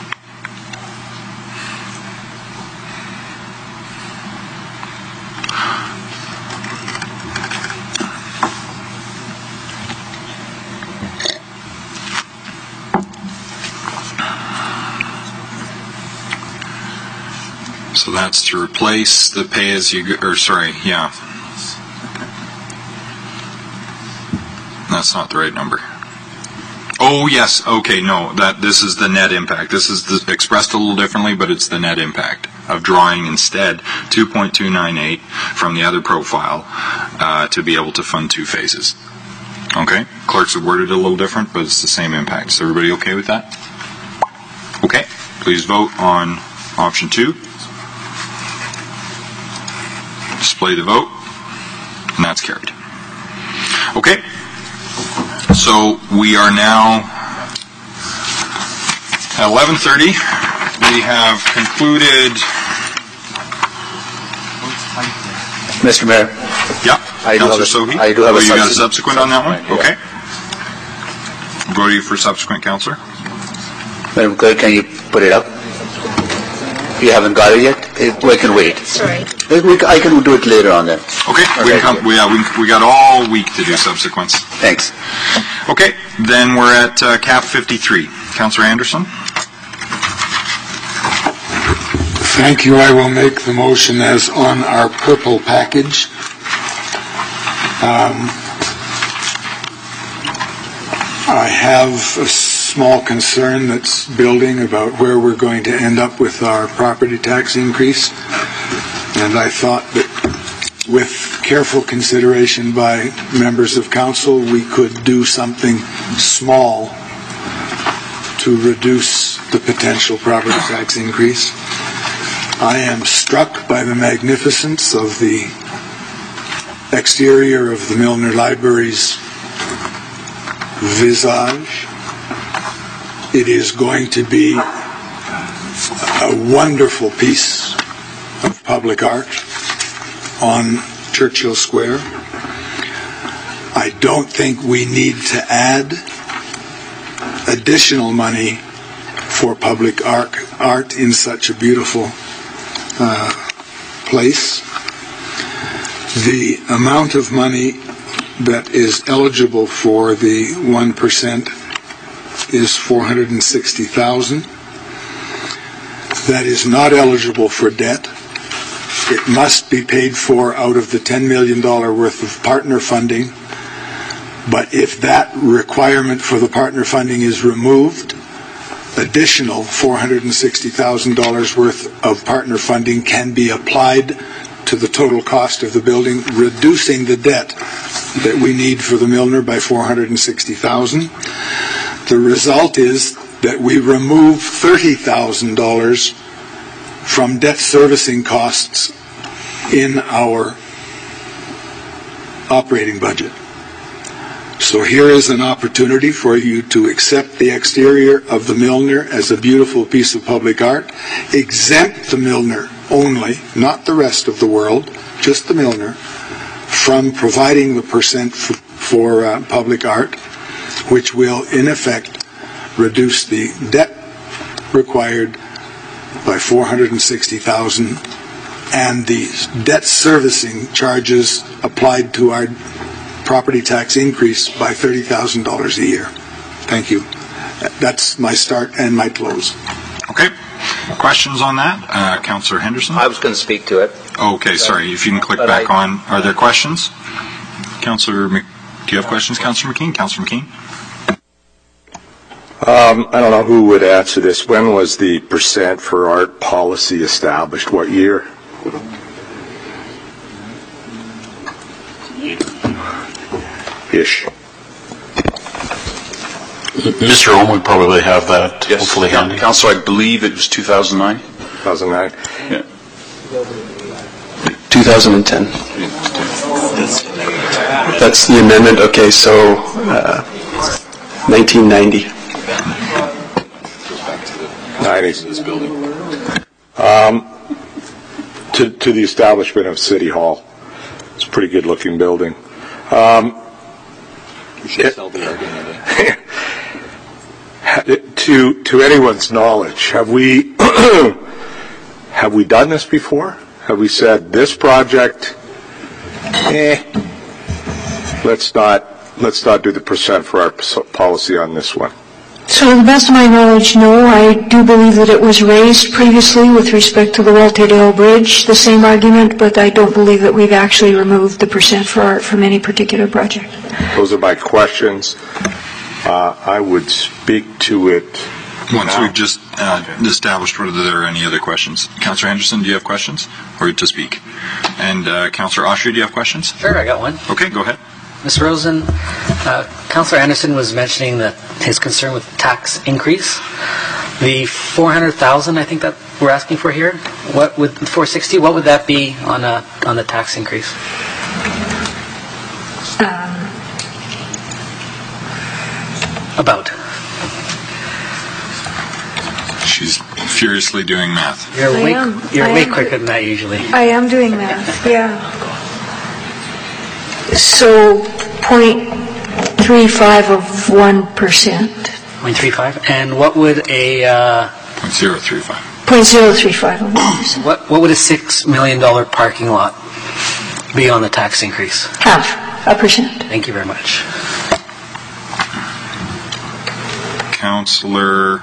So that's to replace the pay-as-you-go, That's not the right number. Oh, yes. Okay, no. This is the net impact. This is expressed a little differently, but it's the net impact of drawing instead 2.298 from the other profile to be able to fund 2 phases. Okay? Clerks have worded it a little different, but it's the same impact. Is everybody okay with that? Okay. Please vote on option 2. Display the vote, and that's carried. Okay, so we are now at 11:30. We have concluded. Mr. Mayor. Yeah, Councillor Sohi. I do have you got a subsequent on that one? Yeah. Okay. We'll go to you for subsequent, Councillor. Madam Clerk, can you put it up? You haven't got it yet? We can wait. Sorry. I can do it later on then. Okay, we got all week to do subsequents. Thanks. Okay, then we're at cap 53. Councillor Anderson. Thank you. I will make the motion as on our purple package. I have a small concern that's building about where we're going to end up with our property tax increase. And I thought that with careful consideration by members of council, we could do something small to reduce the potential property tax increase. I am struck by the magnificence of the exterior of the Milner Library's visage. It is going to be a wonderful piece of public art on Churchill Square. I don't think we need to add additional money for public art in such a beautiful place. The amount of money that is eligible for the 1% is $460,000. That is not eligible for debt. It must be paid for out of the $10 million worth of partner funding. But if that requirement for the partner funding is removed, additional $460,000 worth of partner funding can be applied to the total cost of the building, reducing the debt that we need for the Milner by $460,000. The result is that we remove $30,000 from debt servicing costs in our operating budget. So here is an opportunity for you to accept the exterior of the Milner as a beautiful piece of public art, exempt the Milner only, not the rest of the world, just the Milner, from providing the percent for public art, which will in effect reduce the debt required by $460,000 and the debt servicing charges applied to our property tax increase by $30,000 a year. Thank you. That's my start and my close. Okay. Questions on that? Councillor Henderson? I was going to speak to it. Okay, sorry. If you can click back on. Are there questions? Councillor, do you have questions, Councillor McKean? Councillor McKean? I don't know who would answer this. When was the percent for art policy established? What year? Ish. Mr. Ohm would probably have that hopefully handy. Council, I believe it was 2009. 2009? Yeah. 2010. That's the amendment. Okay, so 1990. 90s. To the establishment of City Hall. It's a pretty good looking building. We should sell the argument. To anyone's knowledge, have we done this before? Have we said this project? Let's not do the percent for our policy on this one. So to the best of my knowledge, no. I do believe that it was raised previously with respect to the Walter Dale Bridge, the same argument, but I don't believe that we've actually removed the percent for art from any particular project. Those are my questions. I would speak to it once we've just established whether there are any other questions. Councillor Henderson, do you have questions? Or to speak? And Councillor Austria, do you have questions? Sure, I got one. Okay, go ahead. Ms. Rosen, Councillor Anderson was mentioning that his concern with tax increase. The 400,000, I think that we're asking for here. What with 460? What would that be on the tax increase? About. She's furiously doing math. You're way quicker than that usually. I am doing math, yeah. So 0.35 of 1%. 0.35? And what would a... 0.035. 0.035 of 1%. What would a $6 million parking lot be on the tax increase? Half a percent. Thank you very much. Councillor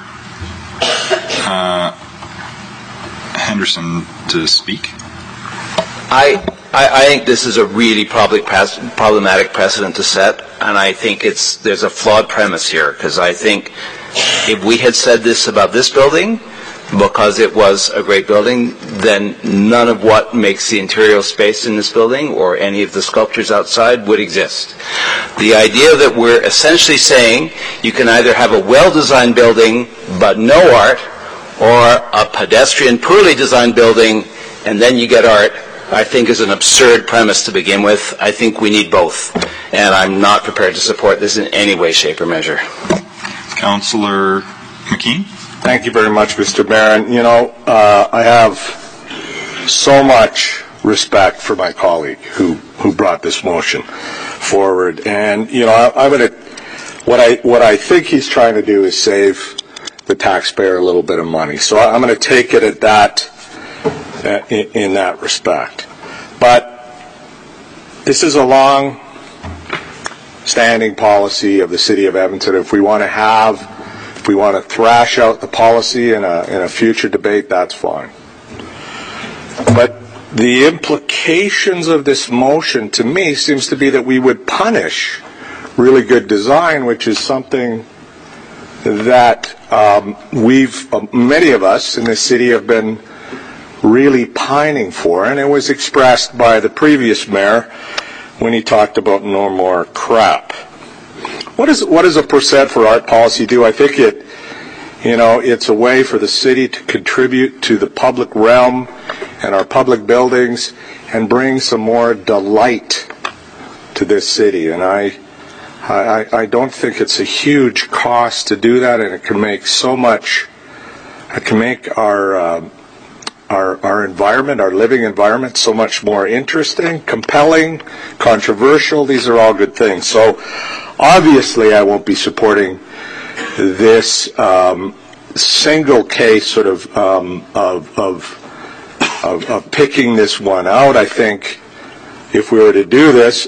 Henderson to speak. I think this is a really problematic precedent to set, and I think there's a flawed premise here, because I think if we had said this about this building, because it was a great building, then none of what makes the interior space in this building or any of the sculptures outside would exist. The idea that we're essentially saying you can either have a well-designed building but no art, or a pedestrian, poorly designed building and then you get art, I think is an absurd premise to begin with. I think we need both, and I'm not prepared to support this in any way, shape, or measure. Councillor McKean? Thank you very much, Mr. Barron. You know, I have so much respect for my colleague who brought this motion forward, and you know, what I think he's trying to do is save the taxpayer a little bit of money. So I'm going to take it at that in that respect. But this is a long-standing policy of the City of Edmonton. If we want to thrash out the policy in a future debate, that's fine. But the implications of this motion, to me, seems to be that we would punish really good design, which is something that many of us in this city have been really pining for, and it was expressed by the previous mayor when he talked about no more crap. What does a percent for art policy do? I think it's a way for the city to contribute to the public realm and our public buildings and bring some more delight to this city. And I don't think it's a huge cost to do that, and it can make our environment, our living environment, so much more interesting, compelling, controversial. These are all good things. So obviously I won't be supporting this single case sort of picking this one out. I think if we were to do this,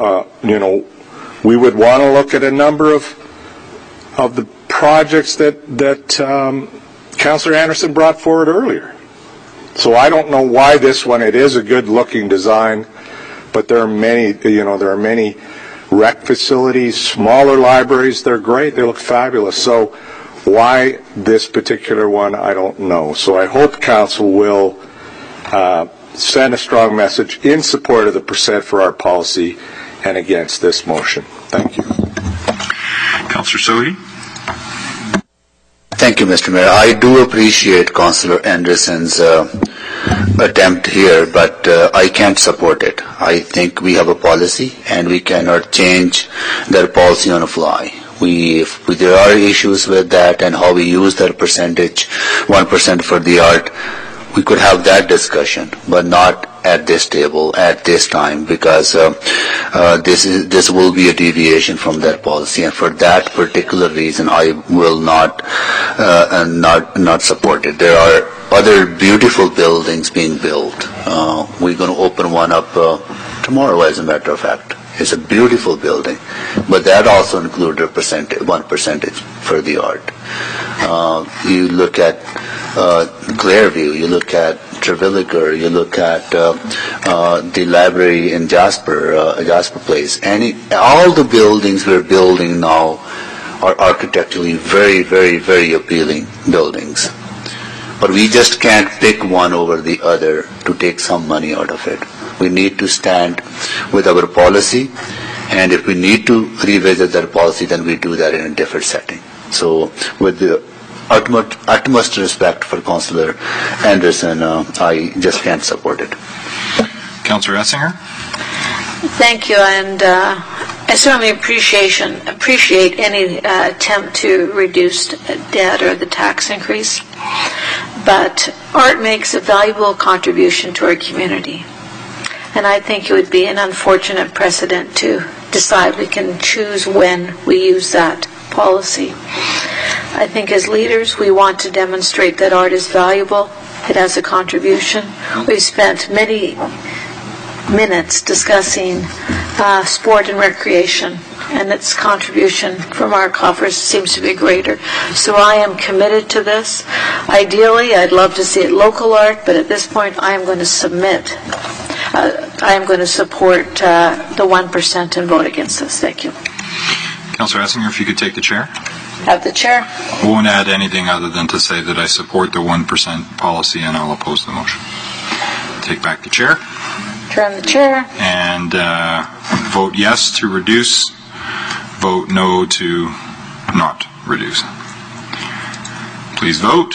we would want to look at a number of the projects that Councillor Anderson brought forward earlier. So I don't know why this one, it is a good-looking design, but there are many rec facilities, smaller libraries, they're great, they look fabulous. So why this particular one, I don't know. So I hope Council will send a strong message in support of the percent for art policy and against this motion. Thank you. Councillor Sohi? Thank you, Mr. Mayor. I do appreciate Councillor Anderson's attempt here, but I can't support it. I think we have a policy, and we cannot change that policy on the fly. If there are issues with that and how we use that percentage, 1% for the art, we could have that discussion, but not at this table, at this time, because this will be a deviation from that policy, and for that particular reason, I will not support it. There are other beautiful buildings being built. We're going to open one up tomorrow, as a matter of fact. It's a beautiful building, but that also included 1% for the art. You look at Clairview, you look at Terwilliger, you look at the library in Jasper Place. All the buildings we're building now are architecturally very, very, very appealing buildings. But we just can't pick one over the other to take some money out of it. We need to stand with our policy, and if we need to revisit that policy, then we do that in a different setting. So with the utmost respect for Councillor Anderson, I just can't support it. Councillor Essinger? Thank you, and I certainly appreciate any attempt to reduce debt or the tax increase, but art makes a valuable contribution to our community, and I think it would be an unfortunate precedent to decide we can choose when we use that policy. I think as leaders we want to demonstrate that art is valuable, it has a contribution. We've spent many minutes discussing sport and recreation, and its contribution from our coffers seems to be greater. So I am committed to this. Ideally, I'd love to see it local art, but at this point I am going to submit. I am going to support the 1% and vote against this. Thank you. Councillor Essinger, if you could take the chair. Have the chair. I won't add anything other than to say that I support the 1% policy and I'll oppose the motion. Take back the chair. Turn the chair. And vote yes to reduce, vote no to not reduce. Please vote.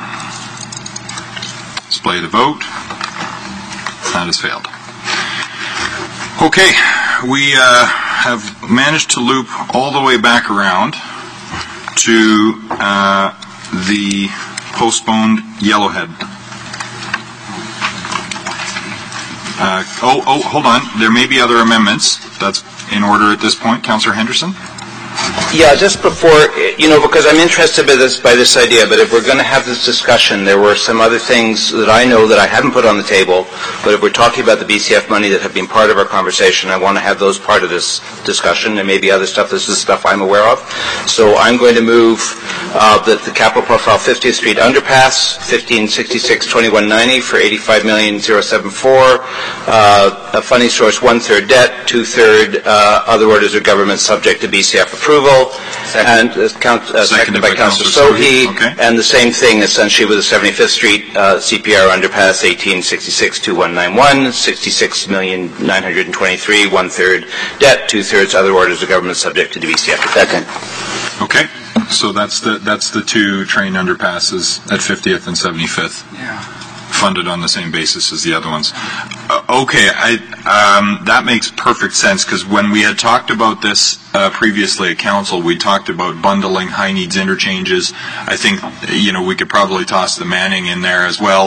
Display the vote. That has failed. Okay, we have managed to loop all the way back around to the postponed Yellowhead. Hold on. There may be other amendments. That's in order at this point. Councillor Henderson? Yeah, just before, because I'm interested by this idea, but if we're going to have this discussion, there were some other things that I know that I haven't put on the table, but if we're talking about the BCF money that have been part of our conversation, I want to have those part of this discussion. There may be other stuff. This is stuff I'm aware of. So I'm going to move that the capital profile 50th Street underpass, 1566-2190 for $85,074,000, a funding source 1/3 debt, 2/3 other orders of government subject to BCF approval, and seconded by Councillor Sohi, okay. And the same thing essentially with the 75th Street CPR underpass 1866-2191, $66,923,000, 1/3 debt, 2/3 other orders of government subject to the BCF. Second. Okay, so that's the two train underpasses at 50th and 75th. Yeah. Funded on the same basis as the other ones. Okay, that makes perfect sense, because when we had talked about this previously at council, we talked about bundling high needs interchanges. I think we could probably toss the Manning in there as well,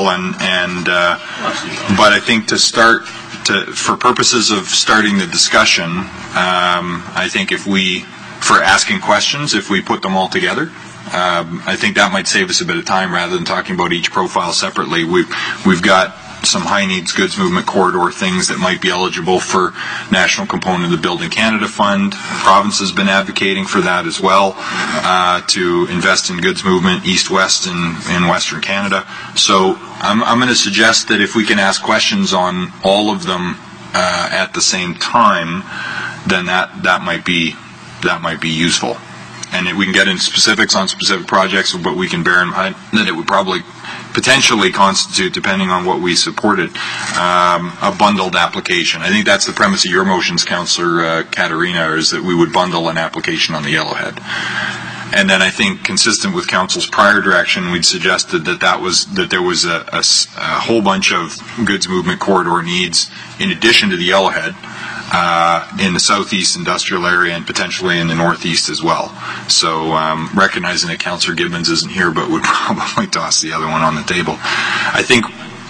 but I think for purposes of starting the discussion, I think for asking questions, if we put them all together, I think that might save us a bit of time rather than talking about each profile separately. We've got some high needs goods movement corridor things that might be eligible for national component of the Building Canada Fund. The province has been advocating for that as well, to invest in goods movement east-west in Western Canada. So I'm going to suggest that if we can ask questions on all of them at the same time, then that might be useful. And we can get into specifics on specific projects, but we can bear in mind that it would probably potentially constitute, depending on what we supported, a bundled application. I think that's the premise of your motions, Councillor Katarina, is that we would bundle an application on the Yellowhead. And then I think, consistent with Council's prior direction, we'd suggested that there was a whole bunch of goods movement corridor needs in addition to the Yellowhead, in the southeast industrial area and potentially in the northeast as well. So recognizing that Councillor Gibbons isn't here, but would probably toss the other one on the table. I think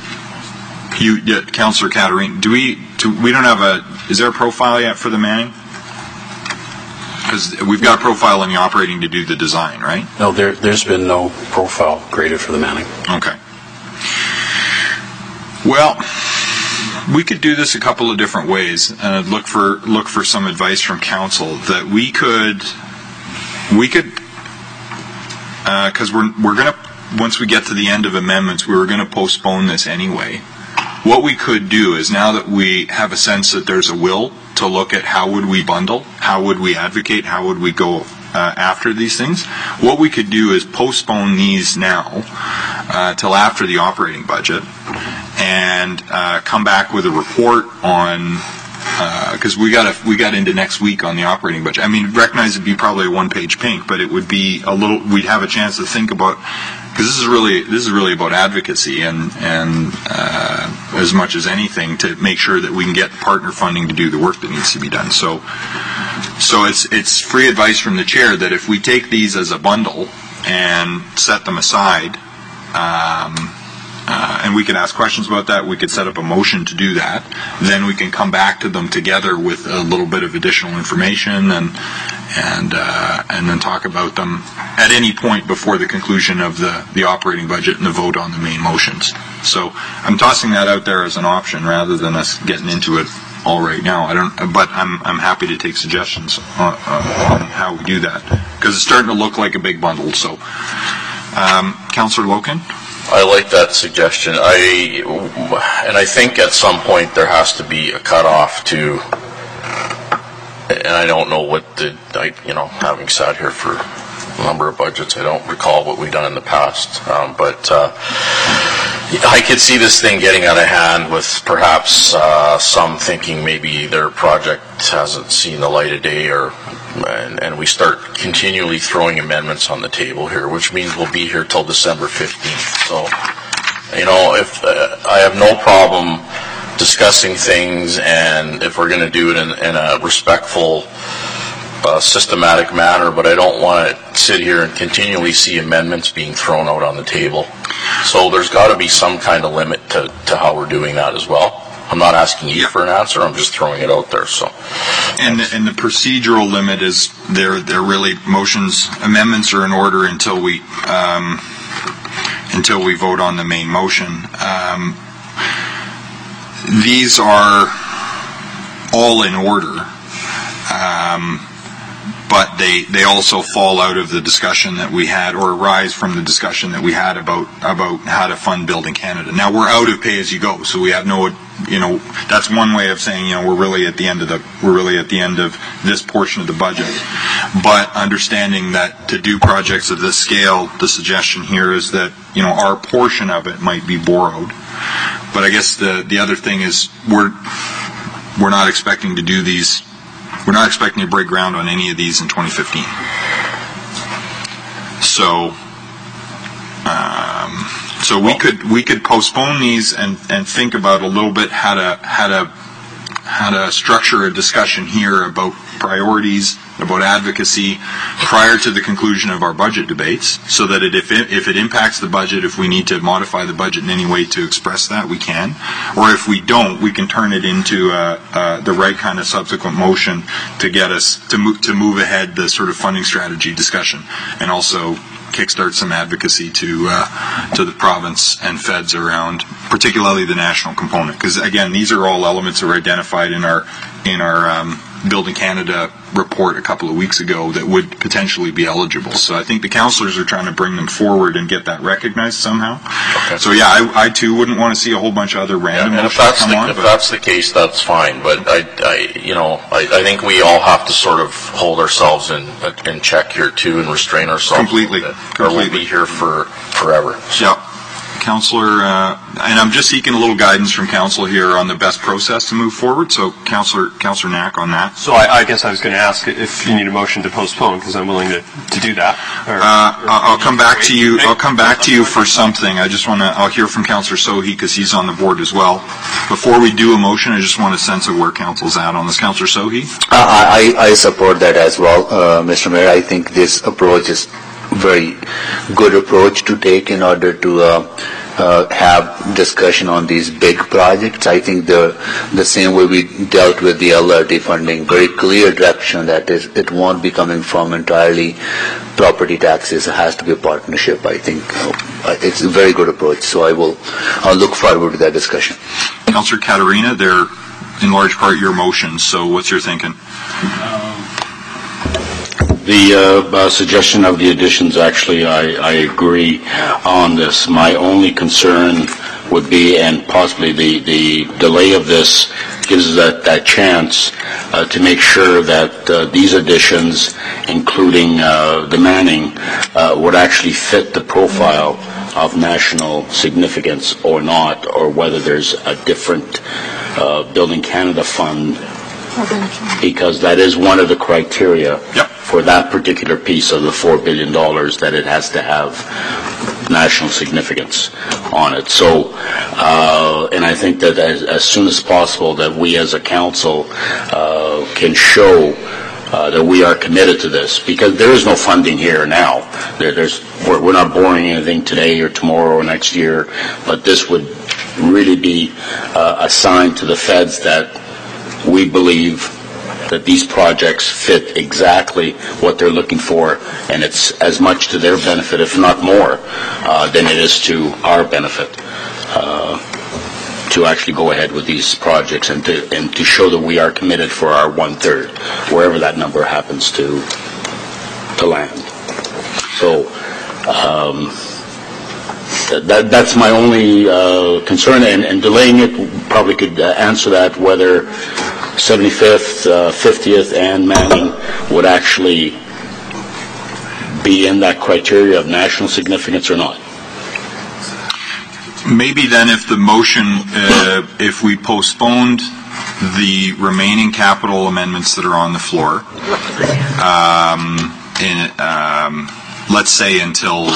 Councillor Katarina, we don't have is there a profile yet for the Manning? Because we've got a profile in the operating to do the design, right? No, there's been no profile created for the Manning. Okay. Well, we could do this a couple of different ways, and look for some advice from council that we could, because we're going to, once we get to the end of amendments, we were going to postpone this anyway. What we could do is, now that we have a sense that there's a will to look at how would we bundle, how would we advocate, how would we go after these things, what we could do is postpone these now till after the operating budget, and come back with a report on because we got into next week on the operating budget. I mean, recognize it'd be probably a one-page pink, but it would be a little. We'd have a chance to think about, because this is really about advocacy and as much as anything to make sure that we can get partner funding to do the work that needs to be done. So it's free advice from the chair that if we take these as a bundle and set them aside. And we can ask questions about that. We could set up a motion to do that. Then we can come back to them together with a little bit of additional information and then talk about them at any point before the conclusion of the operating budget and the vote on the main motions. So I'm tossing that out there as an option rather than us getting into it all right now. But I'm happy to take suggestions on how we do that because it's starting to look like a big bundle. So, Councillor Loken. I like that suggestion. And I think at some point there has to be a cutoff to, and I don't know having sat here for a number of budgets, I don't recall what we've done in the past, but I could see this thing getting out of hand with perhaps some thinking maybe their project hasn't seen the light of day and we start continually throwing amendments on the table here, which means we'll be here till December 15th. So, if I have no problem discussing things, and if we're going to do it in a respectful, systematic manner, but I don't want to sit here and continually see amendments being thrown out on the table. So there's got to be some kind of limit to how we're doing that as well. I'm not asking you for an answer. I'm just throwing it out there. So, and the procedural limit is they're really amendments are in order until we vote on the main motion. These are all in order, but they also fall out of the discussion that we had, or arise from the discussion that we had about how to fund Building Canada. Now we're out of pay as you go, so we have no. That's one way of saying, we're really at the end of this portion of the budget. But understanding that to do projects of this scale, the suggestion here is that, our portion of it might be borrowed. But I guess the other thing is we're not expecting to do these. We're not expecting to break ground on any of these in 2015. So we could postpone these and think about a little bit how to structure a discussion here about priorities, about advocacy prior to the conclusion of our budget debates, so that if it impacts the budget, if we need to modify the budget in any way to express that, we can. Or if we don't, we can turn it into the right kind of subsequent motion to get us to move ahead the sort of funding strategy discussion, and also kickstart some advocacy to the province and feds around, particularly the national component. Because again, these are all elements that were identified in our Building Canada report a couple of weeks ago that would potentially be eligible. So I think the councillors are trying to bring them forward and get that recognized somehow. Okay. So yeah, I too wouldn't want to see a whole bunch of other random motions come on. If that's the case, that's fine. But I think we all have to sort of hold ourselves in check here too and restrain ourselves completely. Or we'll be here for forever. So. Yeah. Councillor, and I'm just seeking a little guidance from Council here on the best process to move forward. So, Councillor Knack on that. So, I guess I was going to ask if you need a motion to postpone, because I'm willing to do that. I'll come back to you. I'll come back to you for something. I'll hear from Councillor Sohi because he's on the board as well. Before we do a motion, I just want a sense of where Council's at on this. Councillor Sohi. I support that as well, Mr. Mayor. I think this approach is very good approach to take in order to have discussion on these big projects. I think the same way we dealt with the LRT funding, very clear direction that it won't be coming from entirely property taxes. It has to be a partnership. I think it's a very good approach. So I'll look forward to that discussion. Councillor Katarina, they're in large part your motions. So what's your thinking? The suggestion of the additions, actually, I agree on this. My only concern would be, and possibly the delay of this gives us that chance to make sure that these additions, including the Manning, would actually fit the profile of national significance or not, or whether there's a different Building Canada fund because that is one of the criteria for that particular piece of the $4 billion, that it has to have national significance on it. So, and I think that as soon as possible that we as a council can show that we are committed to this, because there is no funding here now. We're not borrowing anything today or tomorrow or next year, but this would really be a sign to the feds that we believe that these projects fit exactly what they're looking for, and it's as much to their benefit, if not more, than it is to our benefit to actually go ahead with these projects and to show that we are committed for our 1/3, wherever that number happens to land. So that's my only concern, and delaying it probably could answer that, whether 75th, 50th, and Manning would actually be in that criteria of national significance or not. Maybe then if the motion, if we postponed the remaining capital amendments that are on the floor, let's say until,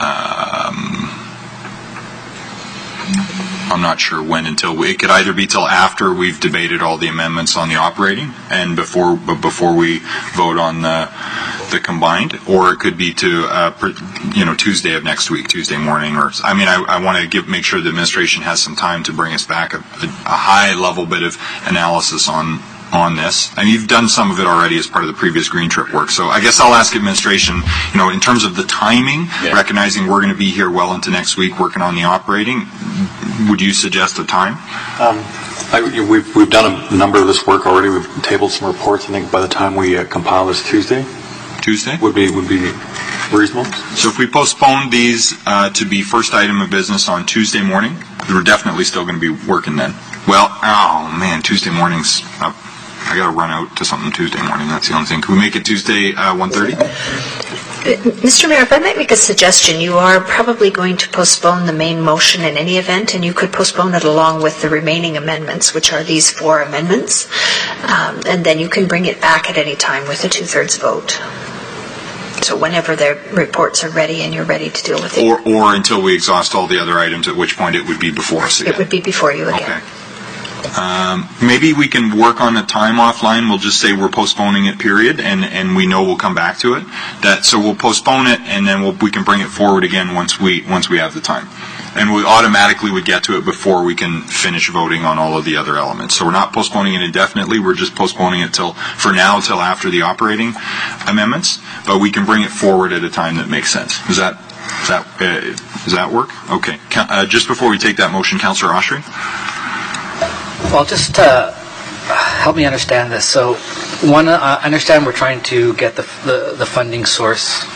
I'm not sure when, it could either be till after we've debated all the amendments on the operating and before we vote on the combined, or it could be to Tuesday of next week, Tuesday morning, or I want to make sure the administration has some time to bring us back a high level bit of analysis on this. And you've done some of it already as part of the previous Green Trip work. So I guess I'll ask administration, in terms of the timing, recognizing we're going to be here well into next week working on the operating, would you suggest a time? We've done a number of this work already. We've tabled some reports. I think by the time we compile this Tuesday would be reasonable. So if we postpone these to be first item of business on Tuesday morning, we're definitely still going to be working then. Well, Tuesday mornings, I got to run out to something Tuesday morning. That's the only thing. Can we make it Tuesday 1:30? Mr. Mayor, if I might make a suggestion, you are probably going to postpone the main motion in any event, and you could postpone it along with the remaining amendments, which are these 4 amendments, and then you can bring it back at any time with a 2/3 vote. So whenever their reports are ready and you're ready to deal with it. Or until we exhaust all the other items, at which point it would be before us again. It would be before you again. Okay. Maybe we can work on a time offline. We'll just say we're postponing it, period, and we know we'll come back to it. So we'll postpone it, and then we can bring it forward again once we have the time. And we automatically would get to it before we can finish voting on all of the other elements. So we're not postponing it indefinitely. We're just postponing it till after the operating amendments. But we can bring it forward at a time that makes sense. Does that work? Okay. Just before we take that motion, Councillor Oshry. Well, just help me understand this. So, one, I understand we're trying to get the funding source.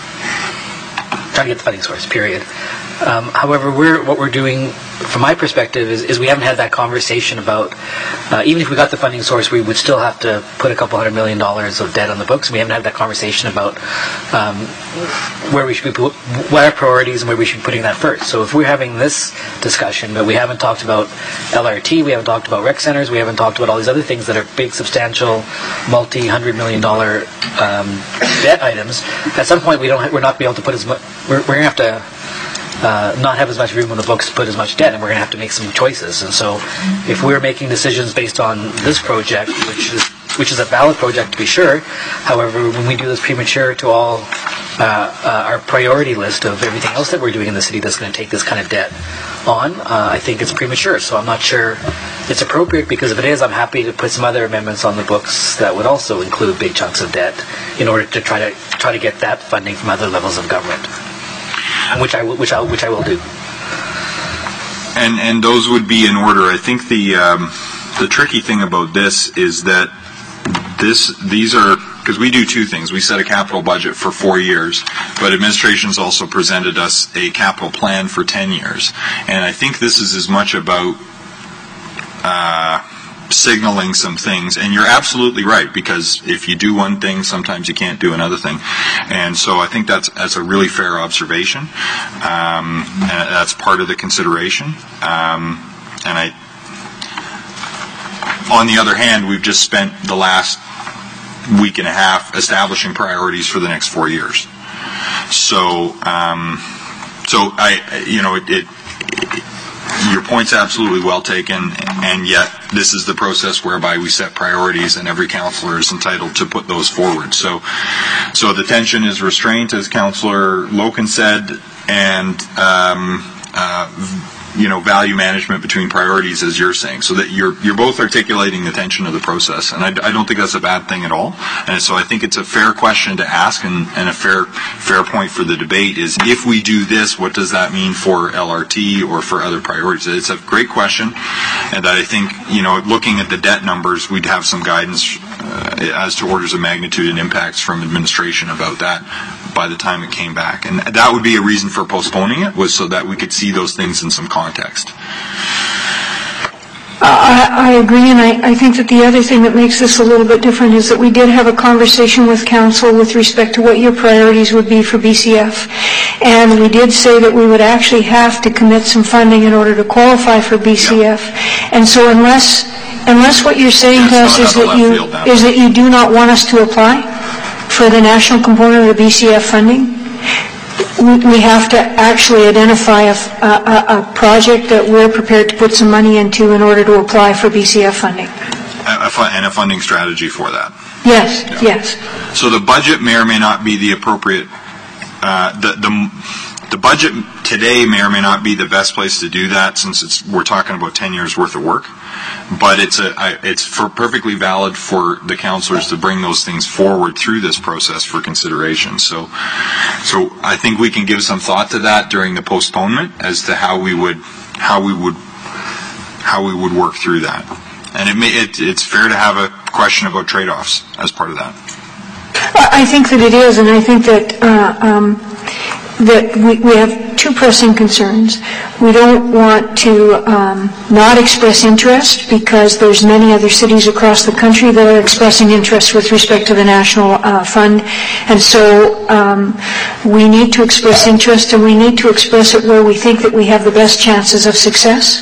Period. However, what we're doing, from my perspective, is we haven't had that conversation about, even if we got the funding source, we would still have to put $200 million of debt on the books. We haven't had that conversation about where we should be, what our priorities and where we should be putting that first. So if we're having this discussion, but we haven't talked about LRT, we haven't talked about rec centers, we haven't talked about all these other things that are big, substantial, multi-$100 million debt items, at some point we're not going to be able to put as much, we're going to have to not have as much room on the books to put as much debt, and we're going to have to make some choices. And so if we're making decisions based on this project, which is a valid project to be sure, however, when we do this premature to all our priority list of everything else that we're doing in the city that's going to take this kind of debt on, I think it's premature. So I'm not sure it's appropriate, because if it is, I'm happy to put some other amendments on the books that would also include big chunks of debt in order to try to get that funding from other levels of government. Which I will do. And those would be in order. I think the tricky thing about this is that these are, because we do 2 things. We set a capital budget for 4 years, but administration's also presented us a capital plan for 10 years. And I think this is as much about signaling some things, and you're absolutely right, because if you do one thing, sometimes you can't do another thing, and so I think that's a really fair observation, and that's part of the consideration, and On the other hand, we've just spent the last week and a half establishing priorities for the next 4 years. So, your point's absolutely well taken, and yet this is the process whereby we set priorities, and every councillor is entitled to put those forward. So the tension is restraint, as Councillor Loken said, and value management between priorities, as you're saying, so that you're both articulating the tension of the process, and I don't think that's a bad thing at all. And so I think it's a fair question to ask, and a fair point for the debate is, if we do this, what does that mean for LRT or for other priorities? It's a great question, and I think, looking at the debt numbers, we'd have some guidance as to orders of magnitude and impacts from administration about that by the time it came back. And that would be a reason for postponing it, was so that we could see those things in some context. I agree, and I think that the other thing that makes this a little bit different is that we did have a conversation with council with respect to what your priorities would be for BCF, and we did say that we would actually have to commit some funding in order to qualify for BCF. Yeah. And so unless what you're saying to us is that you do not want us to apply for the national component of the BCF funding, we have to actually identify a project that we're prepared to put some money into in order to apply for BCF funding. And a funding strategy for that. Yes, yeah. Yes. So the budget may or may not be the appropriate, the budget today may or may not be the best place to do that, since we're talking about 10 years worth of work. But it's perfectly valid for the councillors to bring those things forward through this process for consideration. So I think we can give some thought to that during the postponement as to how we would work through that. And it's fair to have a question about trade-offs as part of that. I think that it is, and I think that we have two pressing concerns. We don't want to not express interest, because there's many other cities across the country that are expressing interest with respect to the national fund, and so we need to express interest, and we need to express it where we think that we have the best chances of success.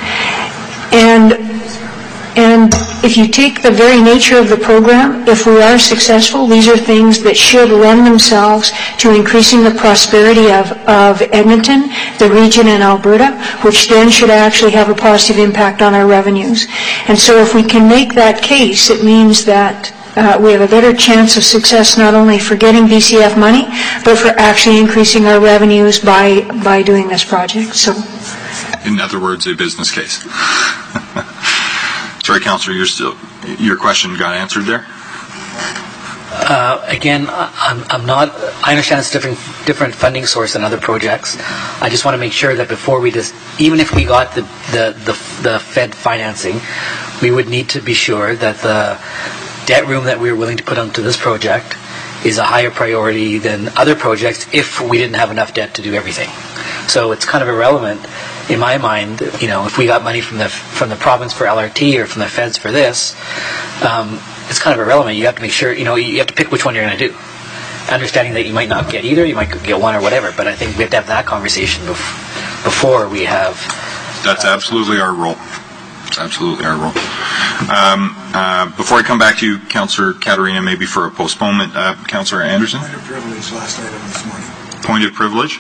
And if you take the very nature of the program, if we are successful, these are things that should lend themselves to increasing the prosperity of Edmonton, the region, and Alberta, which then should actually have a positive impact on our revenues. And so if we can make that case, it means that we have a better chance of success not only for getting BCF money, but for actually increasing our revenues by doing this project. So, in other words, a business case. Sorry, Councillor, your question got answered there? Again, I'm not. I understand it's different funding source than other projects. I just want to make sure that before we even if we got the Fed financing, we would need to be sure that the debt room that we were willing to put onto this project is a higher priority than other projects if we didn't have enough debt to do everything. So it's kind of irrelevant in my mind, if we got money from the province for LRT or from the feds for this, it's kind of irrelevant. You have to make sure, you have to pick which one you're going to do. Understanding that you might not get either, you might get one or whatever, but I think we have to have that conversation before we have... That's absolutely our role. It's absolutely our role. Before I come back to you, Councillor Caterina, maybe for a postponement, Councillor Anderson? Point of privilege, last item this morning. Point of privilege?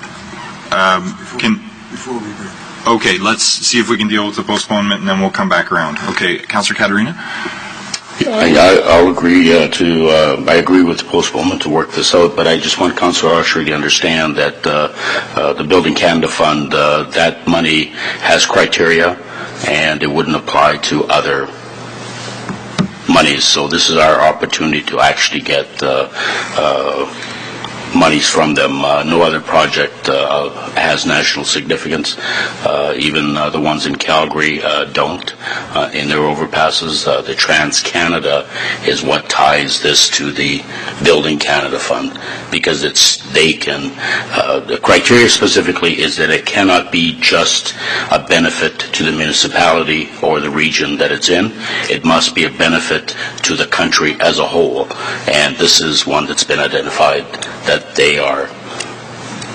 Before we break. Okay, let's see if we can deal with the postponement, and then we'll come back around. Okay, Councillor Caterina? I'll agree I agree with the postponement to work this out, but I just want Councillor Usher to understand that the Building Canada Fund, that money has criteria, and it wouldn't apply to other monies. So this is our opportunity to actually get monies from them. No other project has national significance. Even the ones in Calgary don't in their overpasses. The Trans-Canada is what ties this to the Building Canada Fund, because the criteria specifically is that it cannot be just a benefit to the municipality or the region that it's in. It must be a benefit to the country as a whole, and this is one that's been identified that they are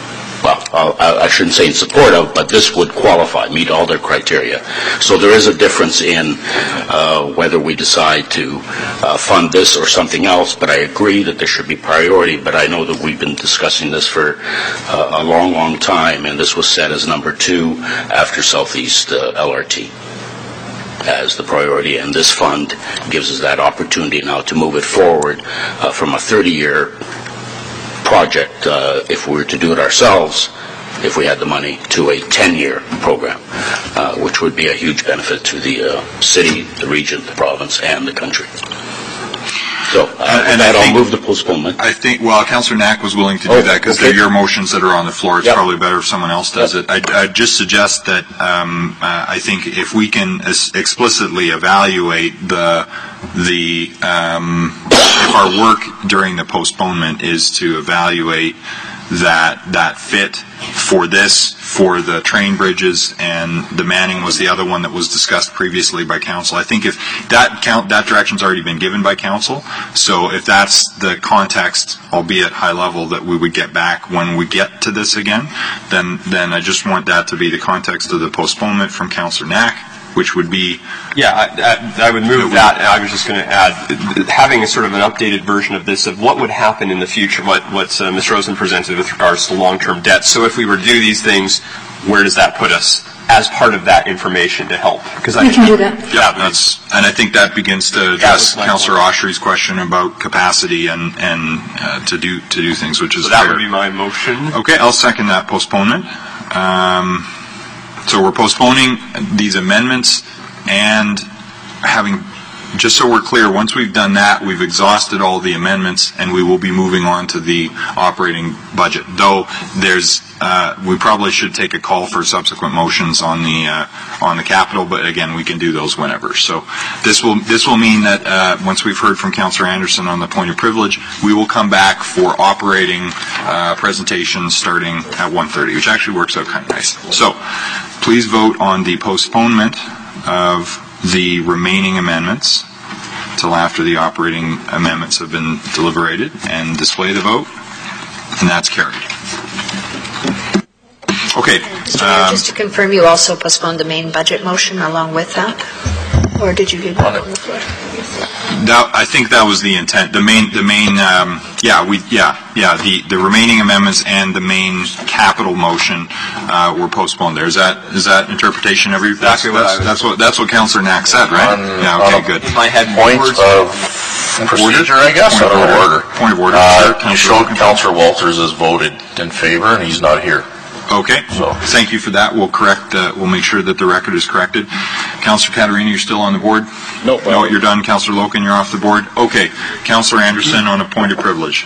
I shouldn't say in support of, but this would qualify, meet all their criteria. So there is a difference in whether we decide to fund this or something else, but I agree that there should be priority, but I know that we've been discussing this for a long, long time, and this was set as number 2 after Southeast LRT as the priority, and this fund gives us that opportunity now to move it forward from a 30-year project, if we were to do it ourselves, if we had the money, to a 10-year program, which would be a huge benefit to the city, the region, the province, and the country. So, I'll move the postponement. I think, Councillor Knack was willing to do that because they're your motions that are on the floor. It's probably better if someone else does it. I'd just suggest that I think if we can explicitly evaluate if our work during the postponement is to evaluate that fit for this, for the train bridges, and the Manning was the other one that was discussed previously by council. I think if that direction's already been given by council, so if that's the context, albeit high level, that we would get back when we get to this again, then I just want that to be the context of the postponement from Councillor Knack, which would be... Yeah, I would move that. I was just going to add, having a sort of an updated version of this, of what would happen in the future, what Ms. Rosen presented with regards to long-term debt. So if we were to do these things, where does that put us as part of that information to help? Because we can do that. Yeah, and I think that begins to address Councillor Autry's question about capacity and to do things, which is that would be my motion. Okay, I'll second that postponement. So we're postponing these amendments, and just so we're clear, once we've done that, we've exhausted all the amendments, and we will be moving on to the operating budget. Though we probably should take a call for subsequent motions on the capital, but again, we can do those whenever. So this will mean that once we've heard from Councillor Anderson on the point of privilege, we will come back for operating presentations starting at 1:30, which actually works out kind of nice. So please vote on the postponement of the remaining amendments till after the operating amendments have been deliberated, and display the vote, and that's carried. Okay. Just to confirm, you also postponed the main budget motion along with that, or did you leave that on the floor? I think that was the intent. The remaining amendments and the main capital motion were postponed. There is that interpretation of exactly that's what Councillor Knack said, right? Okay, good. My head point of procedure, I guess, out of order. Point of order. You showed Councillor Walters has voted in favor, and he's not here. Okay. So thank you for that. We'll correct. We'll make sure that the record is corrected. Councillor Caterina, you're still on the board? No. You're done. Councillor Loken, you're off the board. Okay. Councillor Anderson on a point of privilege.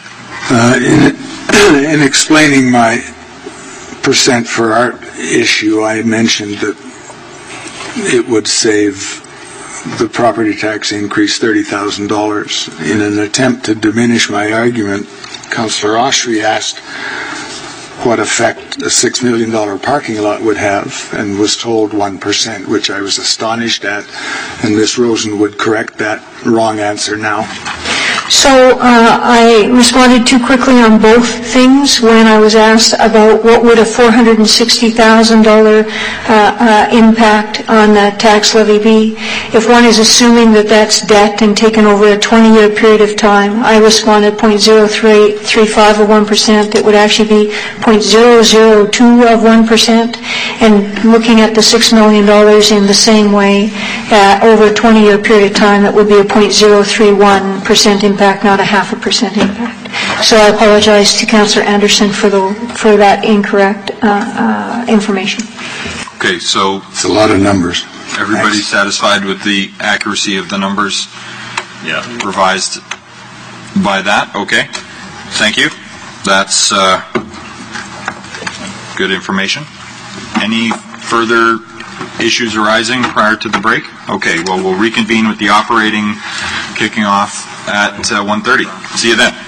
In explaining my percent for art issue, I mentioned that it would save the property tax increase $30,000. In an attempt to diminish my argument, Councillor Autry asked what effect a $6 million parking lot would have, and was told 1%, which I was astonished at, and Ms. Rosen would correct that wrong answer now. So I responded too quickly on both things when I was asked about what would a $460,000 impact on that tax levy be. If one is assuming that that's debt and taken over a 20-year period of time, I responded 0.035 of 1%. It would actually be 0.002 of 1%. And looking at the $6 million in the same way, over a 20-year period of time, that would be a 0.031% impact, not a 0.5% impact. So I apologize to Councillor Anderson for that incorrect information. Okay, so it's a lot of numbers. Everybody satisfied with the accuracy of the numbers? Yeah. Revised by that? Okay. Thank you. That's good information. Any further issues arising prior to the break? Okay, well, we'll reconvene with the operating kicking off at 1:30. See you then.